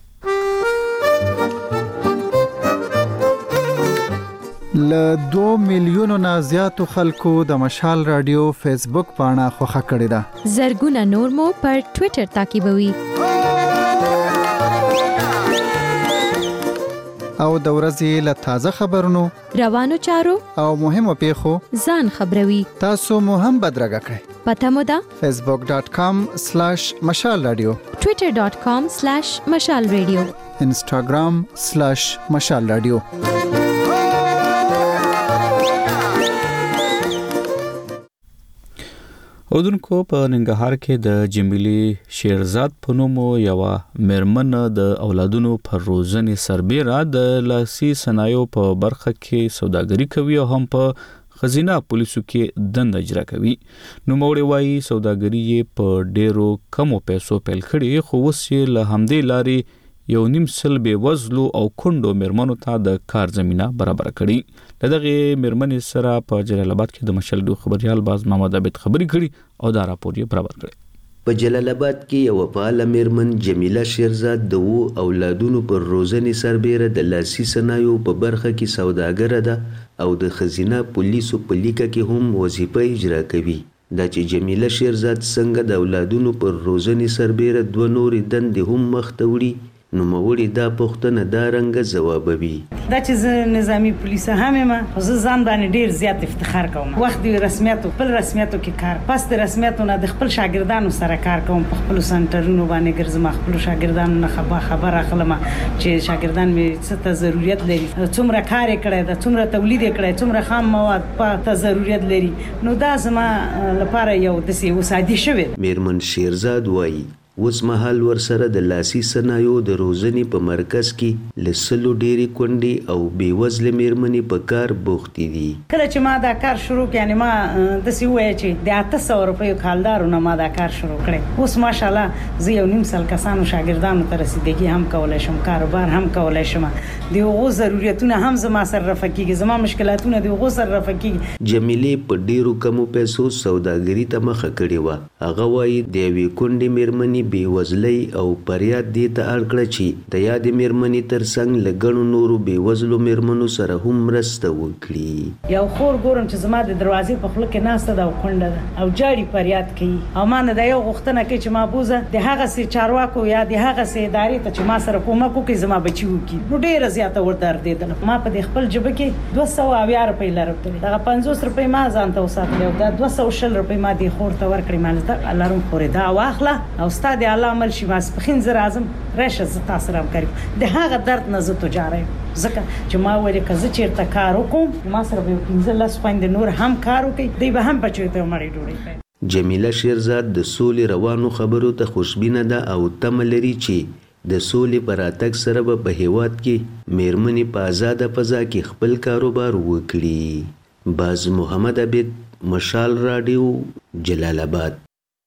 ل دوه میلیونو نه زیاتو خلکو د مشال رادیو فیسبوک پاڼه خوښه کړې ده. زرګونه نور مو پر ټوئیټر تعقیبوي. او د ورځې له تازه خبرونو روانو چارو او مهمو پیښو ځان خبروي. تاسو مو هم بدرګه کړئ. پته مو ده facebook dot com slash mashal radio twitter dot com slash mashal radio instagram slash mashal radio. اودونکو په ننګرهار کې د جمیلي شیرزاد په نوم یو مرمن د اولادونو پر روزنې سربېره د لاسي صنایعو په برخه کې سوداګري کوي او هم په خزینه پولیسو کې دنده اجرا کوي. نو موړي وایي سوداګري یې په ډیرو کمو پیسو پیل کړي خو اوس یې له همدې لارې یو نیم سل بې وزلو او کونډو مرمنو ته د کار زمينه برابر کړي. دغه مرمنې سره په جلال آباد کې د مشال ډو خبريال باز محمد عبد خبري کړي او دا راپور یې برابر کړي. په جلال آباد کې یو فعال مرمن جمیله شیرزاد د وو اولادونو پر روزنې سربېره د لاسي صنایعو په برخه کې سوداګر ده او د خزینه پولیسو په لیکه کې هم وظیفه اجرا کوي. دا چې جمیله شیرزاد څنګه د اولادونو پر روزنې سربېره دوه نورې دندې هم مخ ته وړي نو موړي دا پوښتنه دا رنګ جوابوي. دا چې زه نظامی پولیس هم یم زه ځان باندې ډیر زیات افتخار کوم. وخت دی رسمیاتو په رسمیاتو کې کار پس د رسمیاتو نه د خپل شاګردانو سره کار کوم. په خپل سنټرونو باندې ګرځم خپل شاګردانو نه خبر خبر اخلم چې شاګردان می څه ته ضرورت لري څومره کار کړي دا څومره تولید کړي څومره خام مواد په ته ضرورت لري. نو دا زما لپاره یو د سی وسادي شوی. میرمن شیرزاد وایي اوس مهال ورسره د لاسي صنایعو د روزنې په مرکز کې لسلو ډېری کونډې او بیوزله میرمنې په کار بوختې دي. کله چې ما دا کار شروع کړ یعنی ما د سی وای چې د اته سوه روپیو کالدارو نه ما دا کار شروع کړ. اوس ماشاءالله زه یو نیم سل کسانو شاګردانو ته رسیدګي هم کولای شم کاروبار هم کولای شم. د هغو ضرورتونه هم زما سره رفع کیږي زما مشکلاتونه د هغو سره رفع کیږي. جمیلې په ډېرو کمو پیسو سوداګري ته مخه کړې وه. هغه وایي د یوې کونډې میرمنې بیوزلۍ او پریاد دې ته اړ کړه چې د یادې میرمنې ترڅنګ له ګڼو نورو بیوزلو میرمنو سره هم مرسته وکړي. یو خور ګورم چې زما د دروازې په خوله کې ناسته ده او کونډه ده او جاړي پریاد کوي او ما نه دا یو غوښتنه کوي چې ما بوزه د هغه سي چارواکو یا د هغه سي ادارې ته چې ما سره کومک وکړي زما بچي وکړي. نو ډېره زیاته ورته اردېدله. ما په خپل جبه کې دوه سوه اویا روپۍ لرم. دغه پنځوس روپۍ ما ځان ته وساتلې او دا دوه سوه شل روپۍ ما دې خور ته ورکړې. ما زده الله روم خورې دا واخله او ستا د الله عمل شي ماسپخین زه راځم راشه زه تاسو سره همکاري کوم. د هغه درد نه زه تجاره یم ځکه چې ما ویلې که زه چېرته کار وکړم ما سره به یو پنځه لس خویندې نور هم کار وکړي دوی به هم بچیو ته مړۍ ډوډۍ کوي. جمیله شیرزاد د سولې روانو خبرو ته خوشبینه ده او تمه لري چې د سولې په راتګ سره به په هیواد کې میرمنې په آزاده فضا کې خپل کاروبار وکړي. باز محمد عبد مشال رادیو جلال آباد.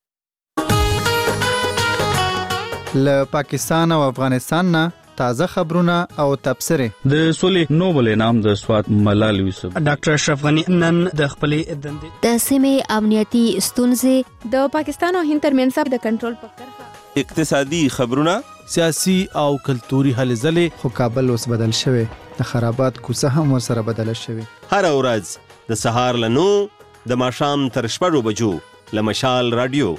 له پاکستان او افغانستان نه تازه خبرونه او تبصره. د سولې نوبل انعام د سوات ملال یوسف ډاکټر اشرف غنی نن د خپلې دندې د سیمې امنیتي ستونزې د پاکستان او هند ترمنځ د کنټرول په کرښه اقتصادي خبرونه سیاسي او کلتوري هلې ځلې. خو کابل اوس بدل شوی د خرابات کوڅه هم ورسره بدل شوی. هر ورځ د سهار له نو د ماښام تر شپږو بجو له مشال رادیو.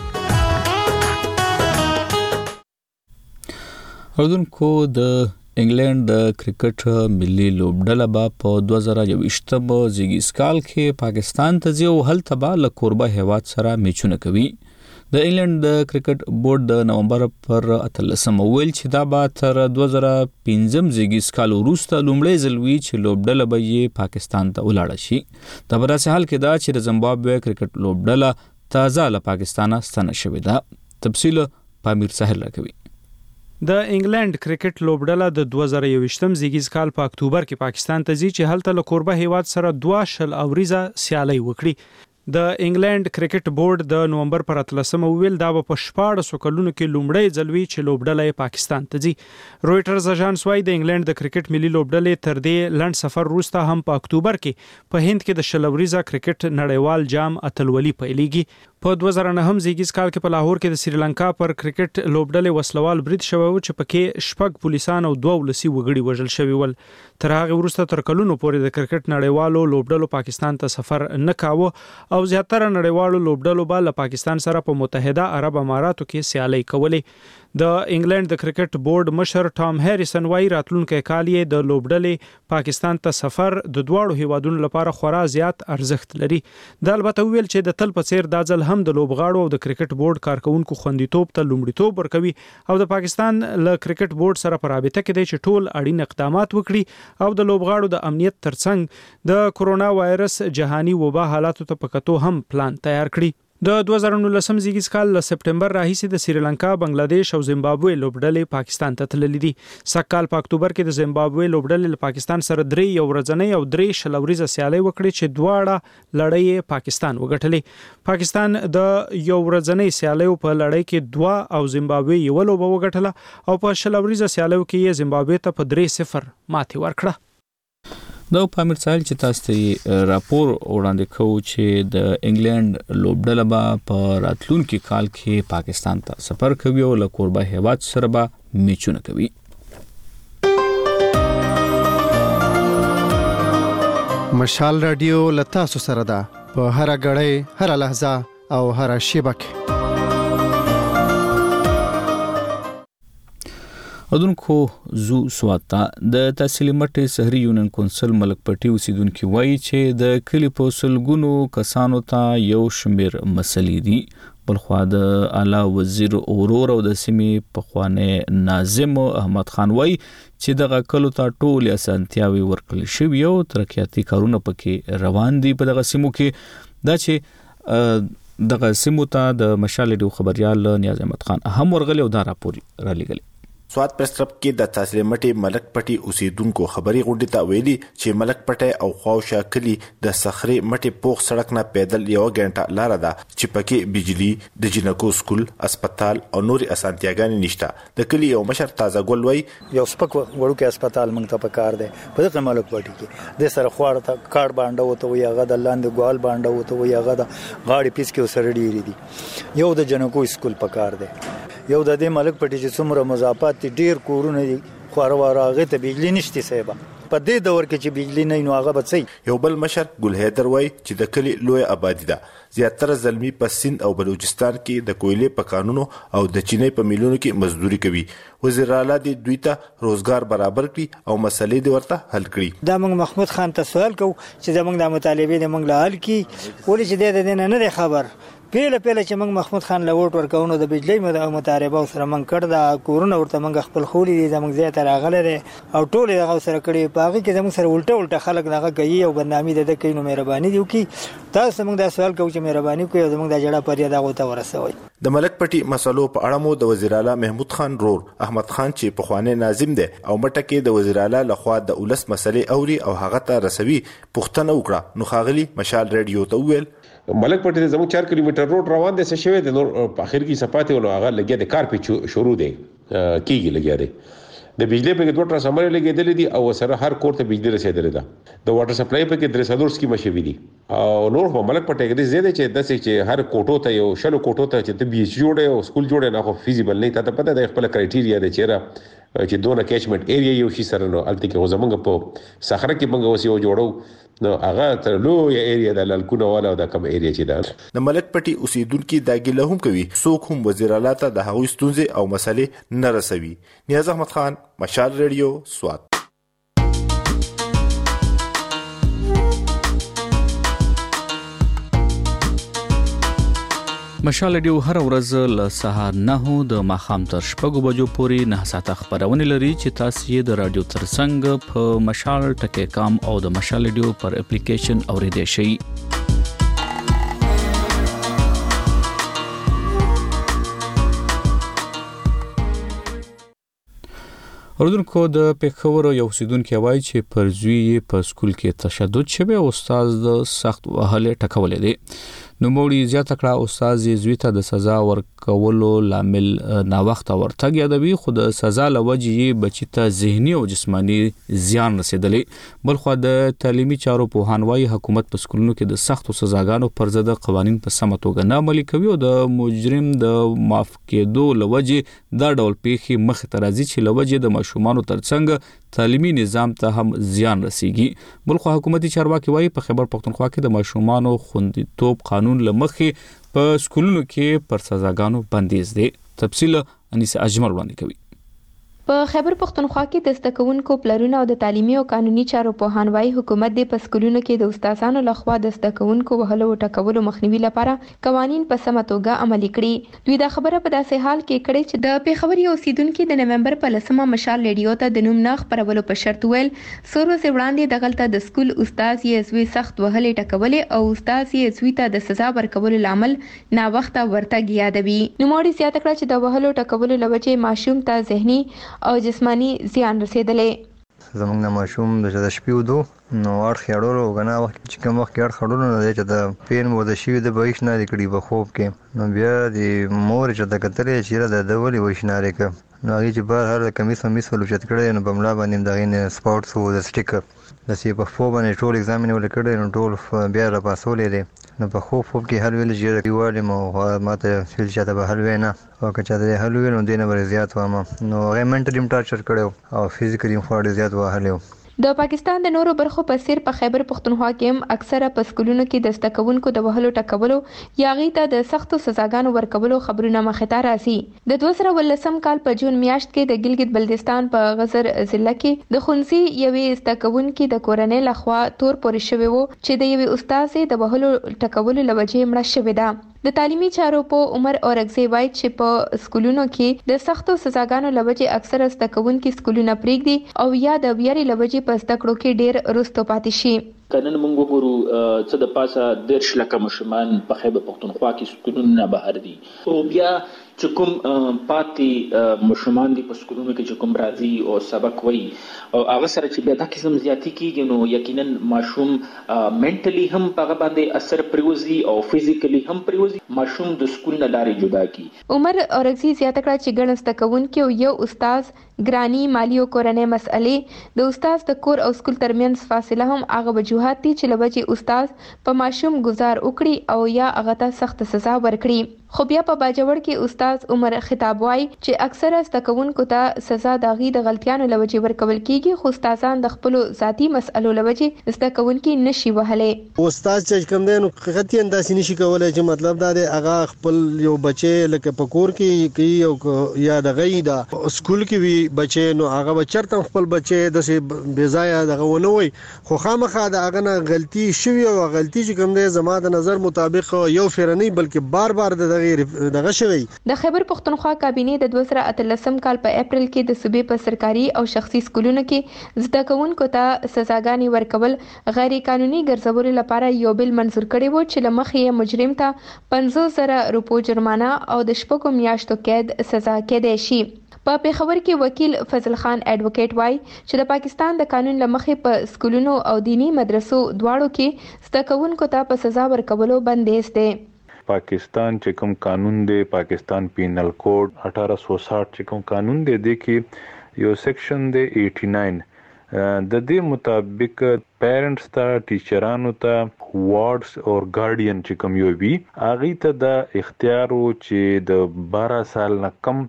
اردوونکو د انګلند د کرکټ ملي لوبډله به په دوه زره یوویشتم زیږیز کال کې پاکستان ته ځي او هلته به له کوربه هیواد سره میچونه کوي. د انګلند د کرکټ بورډ د نومبر پر اتلسمه ویل چې دا به تر دوه زره پنځم زیږیز کال وروسته لومړی ځل وي چې لوبډله به یې پاکستان ته ولاړه شي. دا په داسې حال کې ده چې د زمبابوې کرکټ لوبډله تازه له پاکستانه ستنه شوې ده. تفصیل پامیر ساحل راکوي. د انګلند کرکټ لوبډله د دوه زره یوویشتم زیږیز کال په اکتوبر کې پاکستان ته ځي چې هلته له کوربه هیواد سره دوه شل اوریزه سیالي وکړي. د انګلند کرکټ بورډ د نومبر پر اتلسمه ویل دا په شپاړسو کلونو کې لومړی ځلوي چې لوبډله پاکستان ته ځي. رويټرز اژانس وايي د انګلند د کرکټ ملي لوبډلې تر دې لنډ سفر وروسته هم په اکتوبر کې په هند کې د شلوريزه کرکټ نړیوال جام اتلولي پیلېږي. په دوه زره نه هم زیږیز کال کې په لاهور کې د سریلانکا پر کرکټ لوبډلې وسلوال برید شوی و چې پکې شپږ پولیسان او دوه ولسی وګړي وژل شوي ول. تر هغه وروسته تر کلونو پورې د کرکټ نړیوالو لوبډلو پاکستان ته سفر نه کاوه او زیاتره نړیوالو لوبډلو به له پاکستان سره په متحده عرب اماراتو کې سیالي کولې. د انګلند د کرکټ بورډ مشر ټام هریسن وايي راتلونکي کال یې د لوبډلې پاکستان ته سفر د دواړو هیوادونو لپاره خورا زیات ارزښت لري. د البته ویل چې د تل په څیر د ځل هم د لوبغاړو او د کرکټ بورډ کارکونکو خوندیتوب ته لومړیتوب ورکوي او د پاکستان له کرکټ بورډ سره په رابطه کې دی چې ټول اړین اقدامات وکړي او د لوبغاړو د امنیت ترڅنګ د کرونا وایرس جهاني وبا حالاتو ته په کتو هم پلان تیار کړي. د دوه زره نولسم زیږیز کال له سپټمبر راهیسې د سریلانکا، بنگلاديش او زیمبابوې لوبډلې پاکستان ته تللې دي. سږ کال په اکتوبر کې د زیمبابوې لوبډلې له پاکستان سره درې یو ورځنۍ او درې شلوريزه سیالي وکړي چې دواړه لړۍ پاکستان وګټلې. پاکستان د یو ورځنۍ سیالیو په لړۍ کې دوه او زیمبابوې یو لوبه وګټله او په شلوريزه سیالیو کې زیمبابوې ته په درې صفر ماتې ورکړه. دا په امیر سایل چې تاسو ته راپور وړاندې کوو چې د انګلند لوبډله به په راتلونکي کال کې پاکستان ته سفر کوي او له کوربه هیواد سره به میچونه کوي. مشال رادیو لتا سو سره ده په هر غړې هر لحظه او هر شیبه کې. ودونکو زو سواتا د تحصیلي مټې سحري یونین کونسل ملک پټي اوسیدونکو وایي چې د کلی په سلګونو کسانو ته یو شمیر مسلې دي. بلخوا د اعلی وزیر اورور او د سیمې پخوانی ناظم احمد خان وایي چې دغه کلو ته ټول اسانتیاوي ورکړل شوی او ترقیاتي کارونه پکې روان دي. په دغه سیمو کې دا چې دغه سیمو ته د مشال ډیو خبريال نیاز احمد خان هم ورغلی او دا راپور را لګل. سواد پرسترپ کې د تحصیل مټي ملک پټي اوسیدونکو خبري غونډه ته ویلي چې ملک پټي او خواوشا کلی د صخري مټي پوخ سړک نه پیدل یو غنټه لار ده چې پکې بجلی د جنکو سکول، هسپتال او نوري اسانتیاګانې نشته. د کلی یو مشر تازه ګل وای یو سپک وړو کې هسپتال موږ ته پکار دی په دغه ملک پټي کې د سره خوړ ته کارت باندې وته وي هغه د لاندې ګوال باندې وته وي هغه د غاړي پیس کې وسره ډیری دي. یو د جنکو سکول پکار دی، یو د دې ملک پټي چې څومره مضافات ډیر کورونه دي خورواره هغه ته بجلی نشته سیبا په دې دور کې چې بجلی نه نو هغه بچي. یو بل مشر ګل حیدر وای چې د کلی لوی آبادی ده زیاتره زلمی په سند او بلوچستان کې د کویلې په قانونو او د چینې په میلونو کې مزدوري کوي. وزیر اعلی د دوی ته روزګار برابر کړي او مسلې د ورته حل کړي. دا موږ محمود خان ته سوال کوو چې زموږ د مطالبې د موږ له حل کړي ولې چې د دې نه نه خبر پیله پیله چې موږ محمود خان له ووټ ورکونو د بجلی مطالبه سره موږ کړ د کورونه ورته موږ خپل خولي دي زموږ زیات راغله او ټول هغه سره کړي پاغي کې زموږ سره الټه الټه خلک دغه کوي او بدنامي د کینو مهرباني دی کی تاسو موږ دا سوال کوو چې مهرباني کوي زموږ د جړه پریا دا غوته ورسوي. د ملک پټي مسلو په اړه مو د وزیر اعلی محمود خان رور احمد خان چې په خوانه ناظم دی او مټه کې د وزیر اعلی لخوا د اولس مسلې اوري او هغه ته رسوي پښتنه وکړه. نو خاغلی مشال ریډیو ته ویل ملک پټي زموږ چار کیلومتر روډ روان دي څه شوی د نور په اخر کې صفاته ولو هغه لګیا د کار په شروع دی کیږي لګیا دی د بجلی په دوه ترسمره لګیدل دي او سره هر کور ته بجلی رسیدل ده. د واټر سپلای په کې درې سدور سکیم شوی دي او نور په ملک پټي کې زیاده چې داسې چې هر کوټو ته یو شلو کوټو ته چې د بي ایچ جوړه او سکول جوړه نه خو فیزیبل نه ته پته د خپل کرایټیریا د چیرې چې دونه کیچمنټ ایریا یو شي سره نو الته کې زمونږ په صخره کې موږ اوس یو جوړو نو هغه تر لوی ایریا د لالکونه والا د کم ایریا چې ده. د ملک پټي اوسیدونکو دا ګیله هم کوي څوک هم وزیر اعلی ته د هغوی ستونزې او مسلې نه رسوي. نیاز احمد خان، مشال ریډیو، سوات. مشال ډیو هر ورځ له سهار نه د ماخام تر شپږو بجو پورې نه ساعته خبرونه لري چې تاسو یې د رادیو ترڅنګ په مشال ټکی کام او د مشال ډیو پر اپلیکیشن اوریدئ شئ. اوردونکو د پېښور یو اوسیدونکو وایي چې پر زوی په سکول کې تشدد شوی او استاد د سخت وهلې ټکولې دي. نو موړي زیاته کړه استاد زوی ته د سزا ورکولو لامل نا وخت ورتګ یادوي، خو د سزا لوجې بچی ته ذهني او جسمانی زیان رسیدلې. بلخو د تعلیمي چارو په هانوي حکومت په سکولونو کې د سختو سزاګانو پر ضد قوانين په سم توګه نه عملي کوي او د مجرم د معاف کېدو لوجې دا ډول پیښې مخ ته راځي چې لوجې د ماشومانو ترڅنګ تعلیمي نظام ته هم زیان رسیږي. بلخو حکومتي چارواکي وايي په خیبر پختونخوا کې د ماشومانو خوندیتوب قانون لمخې په سکولونو کې پر سزاګانو بندیز دی. تفصیل انیس اجمل وړاندې کوي. په خیبر پختونخوا کې د زدهکوونکو پلرونه او د تعلیمي او قانوني چارو په هانوي حکومت د پسکولونو کې د استادانو لخوا د زدهکوونکو وهلو او ټکولو مخنیوي لپاره قوانين په سمه توګه عملي کړي. دوی دا خبره په داسې حال کې کړې چې د پېښور یو اوسیدونکو د نومبر په لسمه مشال ریډیو ته د نوم نه خبرولو په شرط ویل سورو سي وړاندې دغلطه د سکول استاد یې زوی سخت وهلې ټکولې او استاد یې زوی ته د سزا ورکولو لامل نا وخت ورتګ یادوي. نو موري زیاته کړه چې د وهلو ټکولو لوجې ماشوم ته ذهني او جسمانی زیان رسیدلې. زمونږ د ماشوم د شپې ودو نو اړ خېړولو غنا وخت چې کوم وخت اړ خړولو نه دی چې د پین مو د شي د بهیش نه لري په خوب کې. نو بیا د مور چې د کترې چې د دولي وښنارې ک نو هغه چې بهر هر کمیس ممیس ولوچت کړي نو بملا باندې دغه سپورتس او د سټیکر د سی په فو باندې ټول ایگزامین ولکړي نو ټول بیا را پاسولې دي. نو په خوب خوب کې هر ویل چې دیواله مو ماته فیل چاته به هر وینا او که چاته هر ویل نو دینه ور زیات وامه نو هغه منټلی ټارچر کړو او فزیکلی فور زیات وهلو. د پاکستان د نورو برخو په سیر په خیبر پختونخوا کې هم اکثره په سکولونو کې د زدهکوونکو د وهلو ټکولو یا غي ته د سختو سزاګانو ورکولو خبرونه مخې ته راځي. د دوه زره ولسم کال په جون میاشت کې د ګلګت بلتستان په غزر ضلع کې د خونسي یوې زدهکوونکو د کورنۍ لخوا تور پورې شوی وو چې د یوې استاد د وهلو ټکولو لوجې مړه شوې ده. د تعلیمي چارو په عمر اورغزي وایي چې په سکولونو کې د سختو سزاګانو لوجې اکثره زدهکوونکو سکولونه پریږدي او یا د ویاري لوجې په زده کړو کې ډېر رستو پاتې شي. کنن موږ وګورو څه د پاسه د شلکه مشمان په خیبر پختونخوا کې سکولونه نه بهر دي او بیا چې کوم پاتې مشمان دي په سکولونو کې چې کوم راځي او سبق وایي او هغه سره چې بیا د قسم زیاتی کیږي نو یقینا ماشوم منټلی هم په باندې اثر پریوزي او فزیکلی هم پریوزي. ماشوم د سکول نه لارې جدا کی. عمر اورغزي زیاته کړه چې ګڼ زدهکوونکو یو استاد ګرانی مالی او کورنۍ مسئلې د استاد د کور او سکول ترمنځ فاصله هم هغه وجوهات دي چې لوجې استاد په ماشوم گزار وکړي او یا هغه ته سخت سزا ورکړي. خو بیا په باجوړ کې استاد عمر خطاب وای چې اکثره زدهکوونکو ته سزا د غي د غلطیانو لوجې ورکول کیږي خو استادان د خپل ذاتی مسئلو لوجې زدهکوونکو نشي وهلې. استاد چې کوم دین حقیقت انداسې نشي کولای چې مطلب دا دی هغه خپل یو بچي لکه پکور کې کوي او یا د غي د سکول کې وی بچي نو هغه بچرته خپل بچي د بے ځای دغه ونه وي خو خامخا د هغه نه غلطي شوی او غلطي چې کوم دی زما د نظر مطابق یو فرنی بلکې بار بار د دغه شوی. د خیبر پختونخوا کابینه د دوه زره اتلسم کال په اپریل کې د صوبې په سرکاري او شخصي سکولونو کې زدهکوونکو ته سزاګانې ورکول غیر قانوني ګرځولو لپاره یو بل منزور کړی و چې لمخې مجرم ته پنځوس زره روپو جرمانه او د شپږو میاشتو قید سزا کېدای شي. په پېښور کې وکیل فضل خان اډوکیټ وای چې د پاکستان د قانون لمخې په سکولونو او دینی مدرسو دواړو کې زدهکوونکو ته په سزا ورکولو بندیز دی. پاکستان چې کوم قانون دی پاکستان پینل کوډ اٹھارہ سو ساٹھ چې کوم قانون دی د کې یو سیکشن دی اسی نو د دې مطابق پیرنټس ته ټیچرانو ته وارډز او ګارډین چې کوم یو وی اغه ته د اختیار او چې د بارہ سال نه کم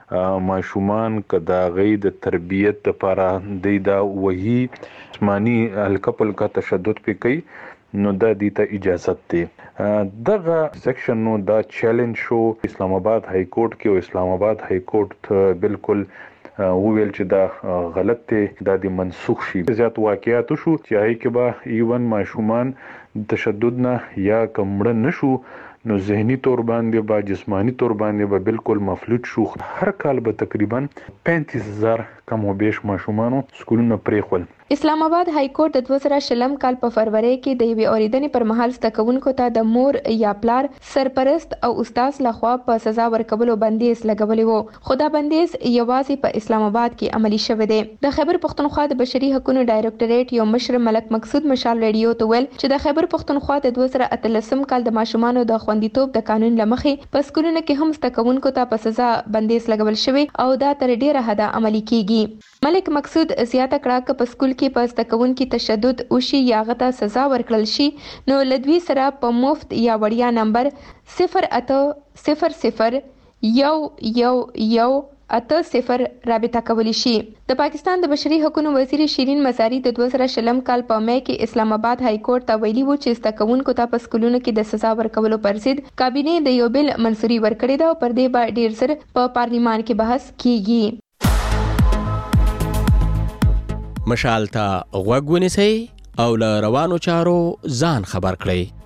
ماشومان کدا غي د تربيت لپاره د دا وਹੀ جسمانی الکپل کا تشدد پې کوي نو دا دیته اجازه ده. دغه سیکشن نو دا چیلنج شو اسلام آباد های کورټ کې او اسلام آباد های کورټ بالکل وویل چې دا غلط دی دا د منسوخ شي. زیات واقعیات شو چې هي کې به ایون ماشومان تشدد نه یا کمړه نشو نو ذهني تور باندې با جسمانی تور باندې به بالکل مفلوج شو. هر کال به تقریبا پینتیس هزار کم او بیش ماشومان سکولونه پریخول. اسلام آباد های کورټ د دوه زره شلم کال په فروری کې د یوې اوریدنې پر مهال زدهکوونکو ته د مور یا پلار سرپرست او استاد لخوا په سزا ورکولو بندیز لګولی وو، خو دا بندیز یوازې په اسلام آباد کې عملی شوی دی. د خیبر پښتونخوا د بشري حقوقو ډایرکټریټ یو مشر ملک مقصود مشال ریډیو ته ویل چې د خیبر پښتونخوا د دوه زره اتلسم کال د ماشومانو د خوندیتوب د قانون لمخې په سکولونو کې هم زدهکوونکو ته په سزا بندیز لګول شوی او دا تر ډیره حده عملی کیږي. ملک مقصود زیاته کړه چې په سکول کې په زدهکوونکو تشدد وشي یا غته سزا ورکړل شي نو لدوی سره په مفت یا وړیا نمبر صفر اته صفر صفر یو یو یو اته صفر رابطه کولی شي. د پاکستان د بشري حقوقو وزیر شیرین مزاری د دوه زره شلم کال په مې کې اسلام آباد های کورټ ته ویلي وو چې زدهکوونکو ته په سکولونو کې د سزا ورکولو پر ضد کابینه د یو بل منسوري ورکړې ده او پر دې به ډیر زر په پارلیمان کې بحث کیږي. مشال ته غوږ ونیسئ او له روانو چارو ځان خبر کړئ.